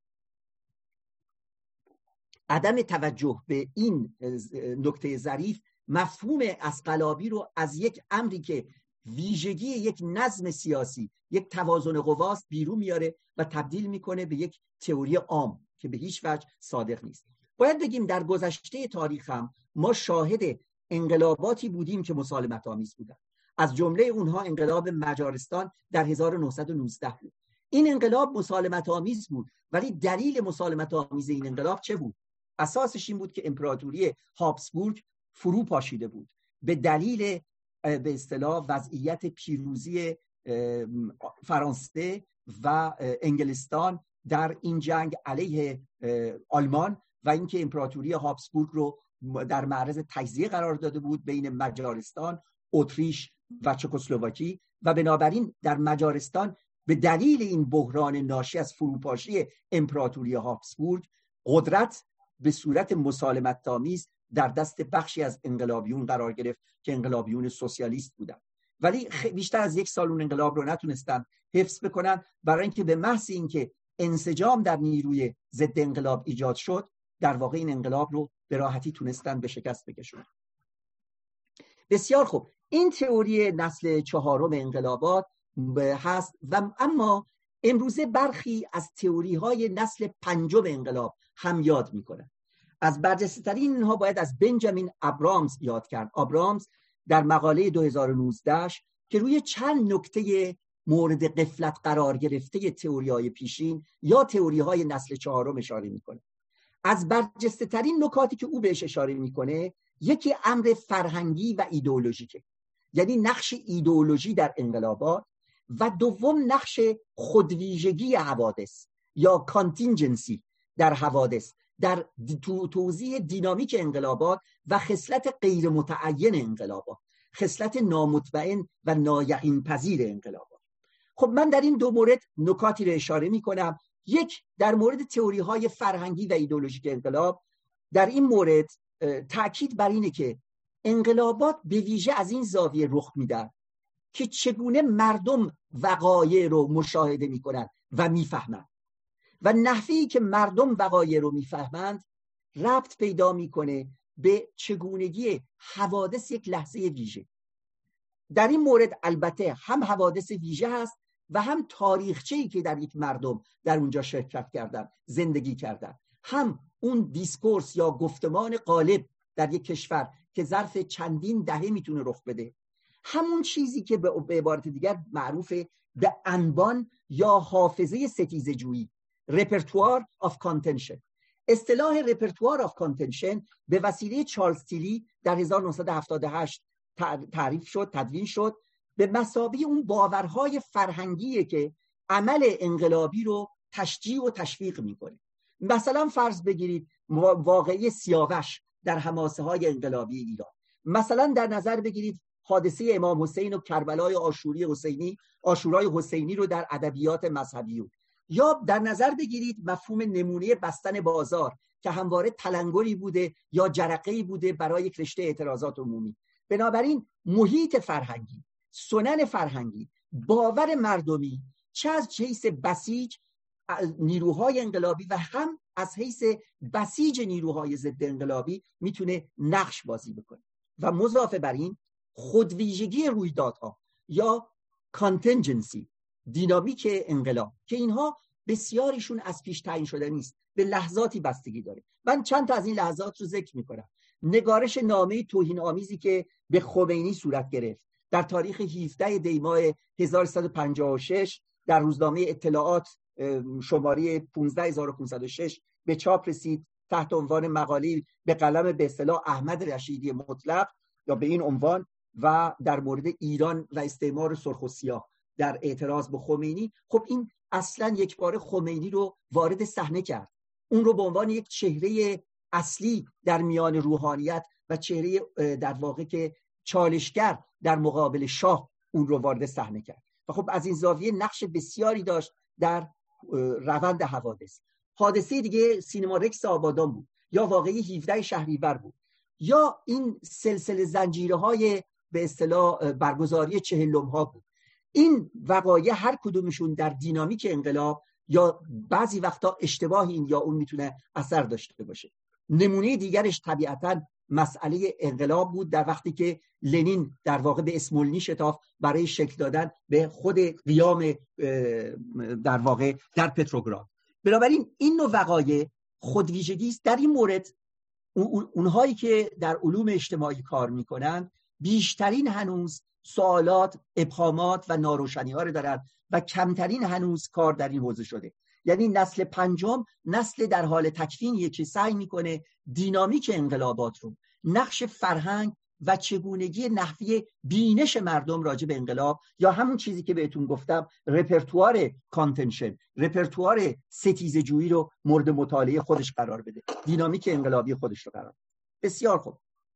عدم توجه به این نکته ظریف مفهوم اسقلابی رو از یک امری که ویژگی یک نظم سیاسی، یک توازن قواست بیرون میاره و تبدیل میکنه به یک تئوری عام که به هیچ وجه صادق نیست. باید بگیم در گذشته تاریخ هم ما شاهد انقلاباتی بودیم که مسالمت آمیز بودن. از جمله اونها انقلاب مجارستان در 1919 بود. این انقلاب مسالمت آمیز بود، ولی دلیل مسالمت آمیز این انقلاب چه بود؟ اساسش این بود که امپراتوری هابسبورگ فرو پاشیده بود به دلیل به اصطلاح وضعیت پیروزی فرانسه و انگلستان در این جنگ علیه آلمان و اینکه امپراتوری هابسبورگ رو در معرض تجزیه قرار داده بود بین مجارستان، اتریش و چکسلواکی و بنابراین در مجارستان به دلیل این بحران ناشی از فروپاشی امپراتوری هابسبورگ قدرت به صورت مسالمت‌آمیز در دست بخشی از انقلابیون قرار گرفت که انقلابیون سوسیالیست بودن، ولی بیشتر از یک سال اون انقلاب رو نتونستن حفظ بکنن، برای اینکه به محض اینکه انسجام در نیروی ضد انقلاب ایجاد شد، در واقع این انقلاب رو به راحتی تونستن به شکست بکشونن. بسیار خوب، این تئوری نسل چهارم انقلابات هست و اما امروزه برخی از تئوری های نسل پنجم انقلاب هم یاد میکنن. از برجسته‌ترین اینها باید از بنجامین ابرامز یاد کرد. ابرامز در مقاله 2019 که روی چند نکته مورد غفلت قرار گرفته تئوری‌های پیشین یا تئوری‌های نسل چهارم اشاره میکنه. از برجسته‌ترین نکاتی که او بهش اشاره میکنه، یکی امر فرهنگی و ایدئولوژیکه، یعنی نقش ایدئولوژی در انقلابات، و دوم نقش خودویژگی حوادث یا کانتینجنسی در حوادث، در توضیح دینامیک انقلابات و خصلت غیر متعین انقلابات، خصلت نامطمئن و نایقین پذیر انقلابات. خب من در این دو مورد نکاتی رو اشاره می کنم. یک، در مورد تئوری های فرهنگی و ایدئولوژیک انقلاب، در این مورد تأکید بر اینه که انقلابات به ویژه از این زاویه رخ میدن که چگونه مردم وقایع رو مشاهده میکنن و میفهمند و نحوی که مردم وقایع رو میفهمند ربط پیدا میکنه به چگونگی حوادث یک لحظه ویژه. در این مورد البته هم حوادث ویژه هست و هم تاریخچه‌ای که در یک مردم در اونجا شرکت کردن، زندگی کردن، هم اون دیسکورس یا گفتمان غالب در یک کشور که ظرف چندین دهه میتونه رخ بده، همون چیزی که به عبارت دیگر معروف به انبان یا حافظه ستیزه جویی، رپرتوار آف کانتنشن. اصطلاح رپرتوار آف کانتنشن به وسیله چارلز تیلی در 1978 تعریف شد، تدوین شد، به مثابه اون باورهای فرهنگیه که عمل انقلابی رو تشجیع و تشویق میکنه. مثلا فرض بگیرید واقعی سیاوش در حماسه های انقلابی ایران، مثلا در نظر بگیرید حادثه امام حسین و کربلای عاشورای حسینی رو در ادبیات مذهبیون، یا در نظر بگیرید مفهوم نمونه بستن بازار که همواره تلنگری بوده یا جرقه‌ای بوده برای یک رشته اعتراضات عمومی. بنابراین محیط فرهنگی، سنن فرهنگی، باور مردمی، چه از حیث بسیج نیروهای انقلابی و هم از حیث بسیج نیروهای ضد انقلابی میتونه نقش بازی بکنه. و مضافه بر این خودویژگی رویدادها یا کانتنجنسی، دینامیک انقلاب، که اینها بسیاریشون از پیش تعیین شده نیست، به لحظاتی بستگی داره. من چند تا از این لحظات رو ذکر میکنم. نگارش نامه توهین آمیزی که به خمینی صورت گرفت در تاریخ 17 دی ماه 1356 در روزنامه اطلاعات شماره 15506 به چاپ رسید تحت عنوان مقاله به قلم به اصطلاح احمد رشیدی مطلق یا به این عنوان و در مورد ایران و استعمار سرخ و سیاه در اعتراض به خمینی. خب این اصلا یک بار خمینی رو وارد صحنه کرد. اون رو به عنوان یک چهره اصلی در میان روحانیت و چهره در واقع که چالشگر در مقابل شاه اون رو وارد صحنه کرد و خب از این زاویه نقش بسیاری داشت در روند حوادث. حادثه دیگه سینما رکس آبادان بود، یا واقعی 17 شهریور بود، یا این سلسله زنجیره‌های به اصطلاح برگزاری چهلم‌ها بود. این وقایع هر کدومشون در دینامیک انقلاب یا بعضی وقتا اشتباه این یا اون میتونه اثر داشته باشه. نمونه دیگرش طبیعتاً مسئله انقلاب بود، در وقتی که لنین در واقع به اسمولنی شتاف برای شکل دادن به خود قیام در واقع در پتروگراد. بنابراین این نوع وقایع خودویژگی است. در این مورد اونهایی که در علوم اجتماعی کار میکنن بیشترین هنوز سوالات، ابهامات و ناروشنی‌ها رو دارن و کمترین هنوز کار در این حوزه شده. یعنی نسل پنجم نسل در حال تکوینیه که سعی میکنه دینامیک انقلابات رو، نقش فرهنگ و چگونگی نحوی بینش مردم راجع به انقلاب، یا همون چیزی که بهتون گفتم رپرتوار کانتنشن، رپرتوار ستیزه جویی رو مورد مطالعه خودش قرار بده، دینامیک انقلابی خودش رو قرار بده. بسیار خوب.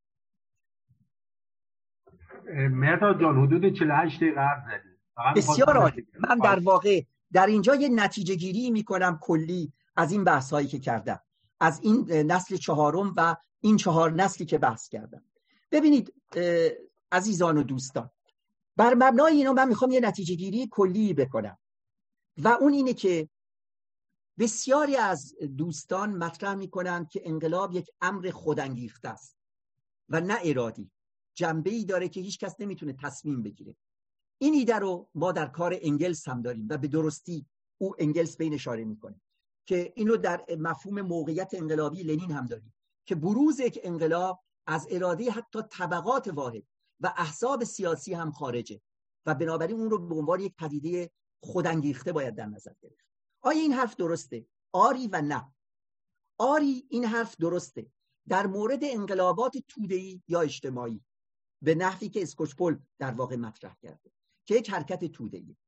مهرداد جان حدود 48 دقیقه حرف زدید. بسیار عالی. من در واقع در اینجا یه نتیجه گیری میکنم کلی از این بحث هایی که کردم، از این نسل چهارم و این 4 نسلی که بحث کردم. ببینید عزیزان و دوستان، بر مبنای اینا من میخوام یه نتیجه گیری کلی بکنم و اون اینه که بسیاری از دوستان مطرح میکنن که انقلاب یک امر خودانگیخته است و نه ارادی، جنبه‌ای داره که هیچ کس نمیتونه تصمیم بگیره. این ایده رو ما در کار انگلس هم داریم و به درستی او انگلس به این اشاره میکنه که اینو در مفهوم موقعیت انقلابی لنین هم داریم که بروز یک انقلاب از اراده حتی طبقات واحد و احزاب سیاسی هم خارجه و بنابراین اون رو به عنوان یک پدیده خودانگیخته باید در نظر گرفت. آیا این حرف درسته؟ آری و نه. آری، این حرف درسته در مورد انقلابات توده‌ای یا اجتماعی، به نحوی که اسکوچپول در واقع مطرح کرده که یک حرکت توده‌ای.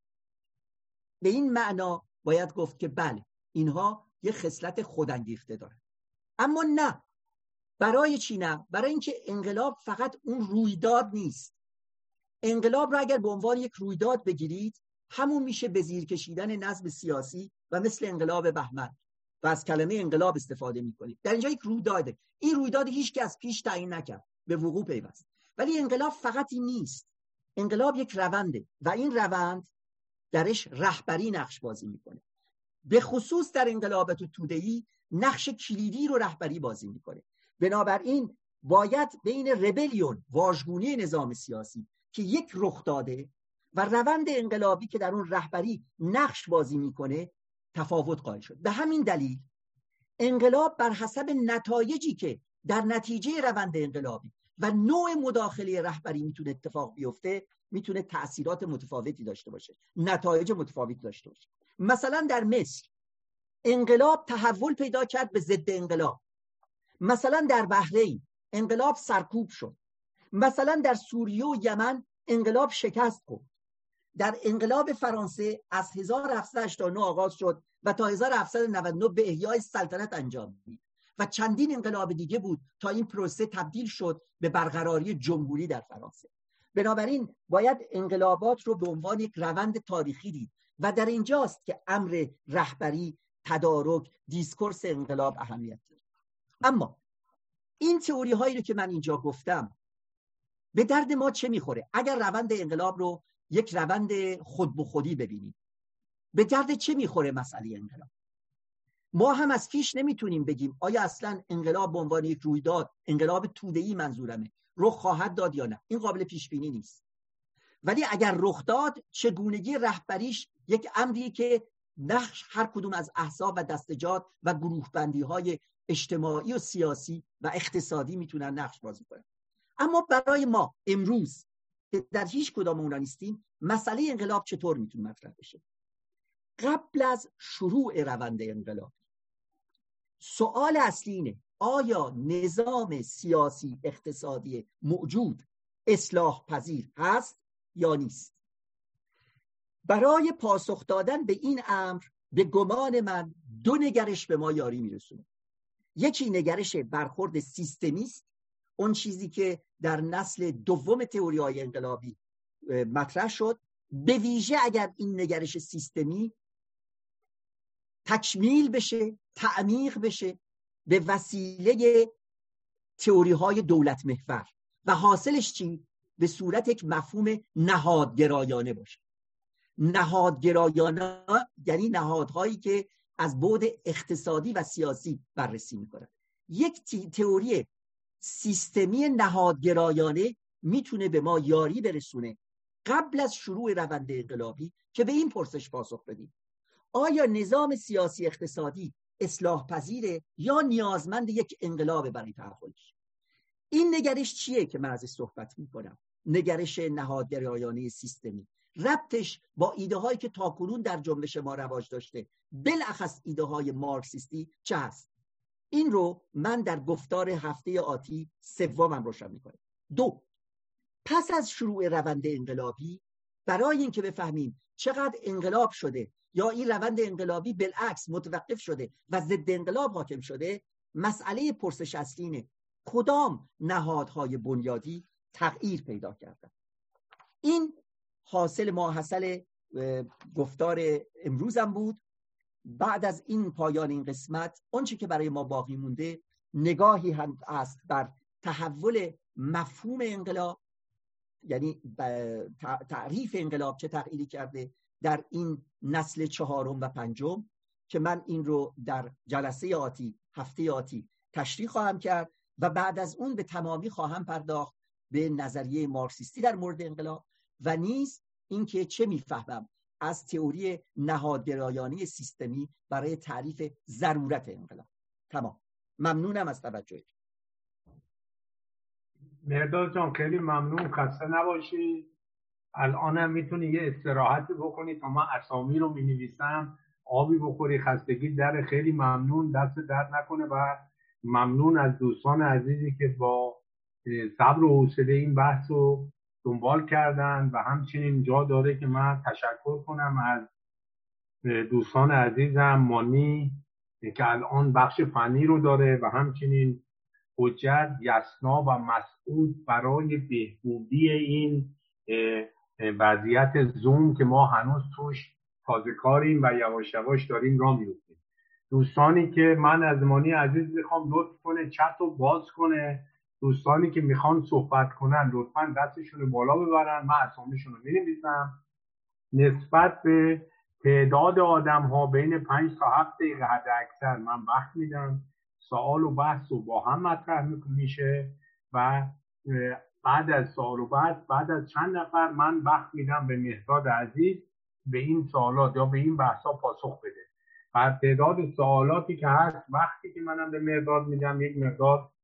به این معنا باید گفت که بله، اینها یک خصلت خودانگیخته دارن. اما نه. برای چی نه؟ برای اینکه انقلاب فقط اون رویداد نیست. انقلاب را اگر به عنوان یک رویداد بگیرید، همون میشه به زیر کشیدن نظم سیاسی و مثل انقلاب بهمن و از کلمه انقلاب استفاده میکنید. در اینجا یک رویداده. این رویداد هیچ کس پیش تعیین نکرد، به وقوع پیوست. ولی انقلاب فقط این نیست. انقلاب یک رونده و این روند درش رهبری نقش بازی میکنه. به خصوص در انقلابات توده‌ای نقش کلیدی رو رهبری بازی میکنه. بنابراین باید بین ربلیون، واژگونی نظام سیاسی که یک رخ داده و روند انقلابی که در اون رهبری نقش بازی میکنه تفاوت قائل شد. به همین دلیل انقلاب بر حسب نتایجی که در نتیجه روند انقلابی و نوع مداخله رهبری میتونه اتفاق بیفته، میتونه تأثیرات متفاوتی داشته باشه، نتایج متفاوتی داشته باشه. مثلا در مصر انقلاب تحول پیدا کرد به ضد انقلاب. مثلا در بحرین انقلاب سرکوب شد. مثلا در سوریه و یمن انقلاب شکست خورد. در انقلاب فرانسه از 1789 آغاز شد و تا 1799 به احیای سلطنت انجام دید و چندین انقلاب دیگه بود تا این پروسه تبدیل شد به برقراری جمهوری در فرانسه. بنابراین باید انقلابات رو به عنوان یک روند تاریخی دید و در اینجاست که امر رهبری، تدارک، دیسکورس انقلاب اهمیت داره. اما این تئوری هایی رو که من اینجا گفتم به درد ما چه میخوره؟ اگر روند انقلاب رو یک روند خود به خودی ببینیم، به درد چه میخوره مسئله انقلاب؟ ما هم از پیش نمیتونیم بگیم آیا اصلا انقلاب به عنوان یک رویداد، انقلاب توده‌ای منظورمه، رخ خواهد داد یا نه. این قابل پیش بینی نیست. ولی اگر رخ داد، چگونگی رهبریش یک امری که نقش هر کدوم از احزاب و دستجات و گروه بندی های اجتماعی و سیاسی و اقتصادی میتونن نقش بازی کنن. اما برای ما امروز که در هیچ کدام اونا نیستیم، مسئله انقلاب چطور میتونه مطرح بشه؟ قبل از شروع روند انقلاب سوال اصلی اینه: آیا نظام سیاسی اقتصادی موجود اصلاح پذیر هست یا نیست؟ برای پاسخ دادن به این امر به گمان من دو نگرش به ما یاری میرسونه. یکی نگرش برخورد سیستمی است، اون چیزی که در نسل دوم تئوری‌های انقلابی مطرح شد، به ویژه اگر این نگرش سیستمی تکمیل بشه، تعمیق بشه به وسیله تئوری‌های دولت محور و حاصلش چی؟ به صورت یک مفهوم نهادگرایانه باشه. نهادگرایانه یعنی نهادهایی که از بعد اقتصادی و سیاسی بررسی میکنن. یک تئوری سیستمی نهادگرایانه میتونه به ما یاری برسونه قبل از شروع روند انقلابی که به این پرسش پاسخ بدیم: آیا نظام سیاسی اقتصادی اصلاح پذیره یا نیازمند یک انقلاب برای تحولش؟ این نگرش چیه که من ازش صحبت میکنم؟ نگرش نهادگرایانه سیستمی. ربطش با ایده هایی که تاکنون در جنبش ما رواج داشته، بالاخص ایده های مارکسیستی چه هست؟ این رو من در گفتار هفته آتی سومم روشن میکنم. 2. پس از شروع روند انقلابی، برای اینکه بفهمیم چقدر انقلاب شده یا این روند انقلابی بالعکس متوقف شده و ضد انقلاب حاکم شده، مسئله پرسش اصلی اینه: کدام نهادهای بنیادی تغییر پیدا کردن؟ این حاصل ماحصل گفتار امروزم بود. بعد از این پایان این قسمت، آنچه که برای ما باقی مونده نگاهی هم است بر تحول مفهوم انقلاب، یعنی تعریف انقلاب چه تغییری کرده در این نسل 4 و 5 که من این رو در جلسه آتی، هفته آتی تشریح خواهم کرد و بعد از اون به تمامی خواهم پرداخت به نظریه مارکسیستی در مورد انقلاب و نیز اینکه چه میفهمم از تئوری نهادگرایانه سیستمی برای تعریف ضرورت انقلاب. تمام. ممنونم از توجهتون. مهرداد جان خیلی ممنون، خسته نباشی. الان هم میتونی یه استراحتی بکنی تا من اسامی رو مینویسم، آبی بخوری، خستگی در. خیلی ممنون، دست درد نکنه. و ممنون از دوستان عزیزی که با صبر و حوصله این بحث رو دنبال کردن و همچنین جا داره که من تشکر کنم از دوستان عزیزم مانی که الان بخش فنی رو داره و همچنین حجت، یسنا و مسعود برای بهبودی این وضعیت زوم که ما هنوز توش تازه کاریم و یواش یواش داریم راه میفتیم. دوستانی که من از مانی عزیز میخوام لطف کنه چت رو باز کنه، دوستانی که میخوان صحبت کنن لطفاً دستشون رو بالا ببرن، من اسامیشون رو مینویسم. نسبت به تعداد آدم ها بین 5 تا 7 دقیقه حد اکثر من وقت میدم، سوال و بحث رو با هم مطرح میشه و بعد از سوال و بحث بعد از چند نفر من وقت میدم به مهرداد عزیز به این سوالات یا به این بحثا پاسخ بده. بر تعداد سوالاتی که هست وقتی که منم به مهرداد میدم یک مقدار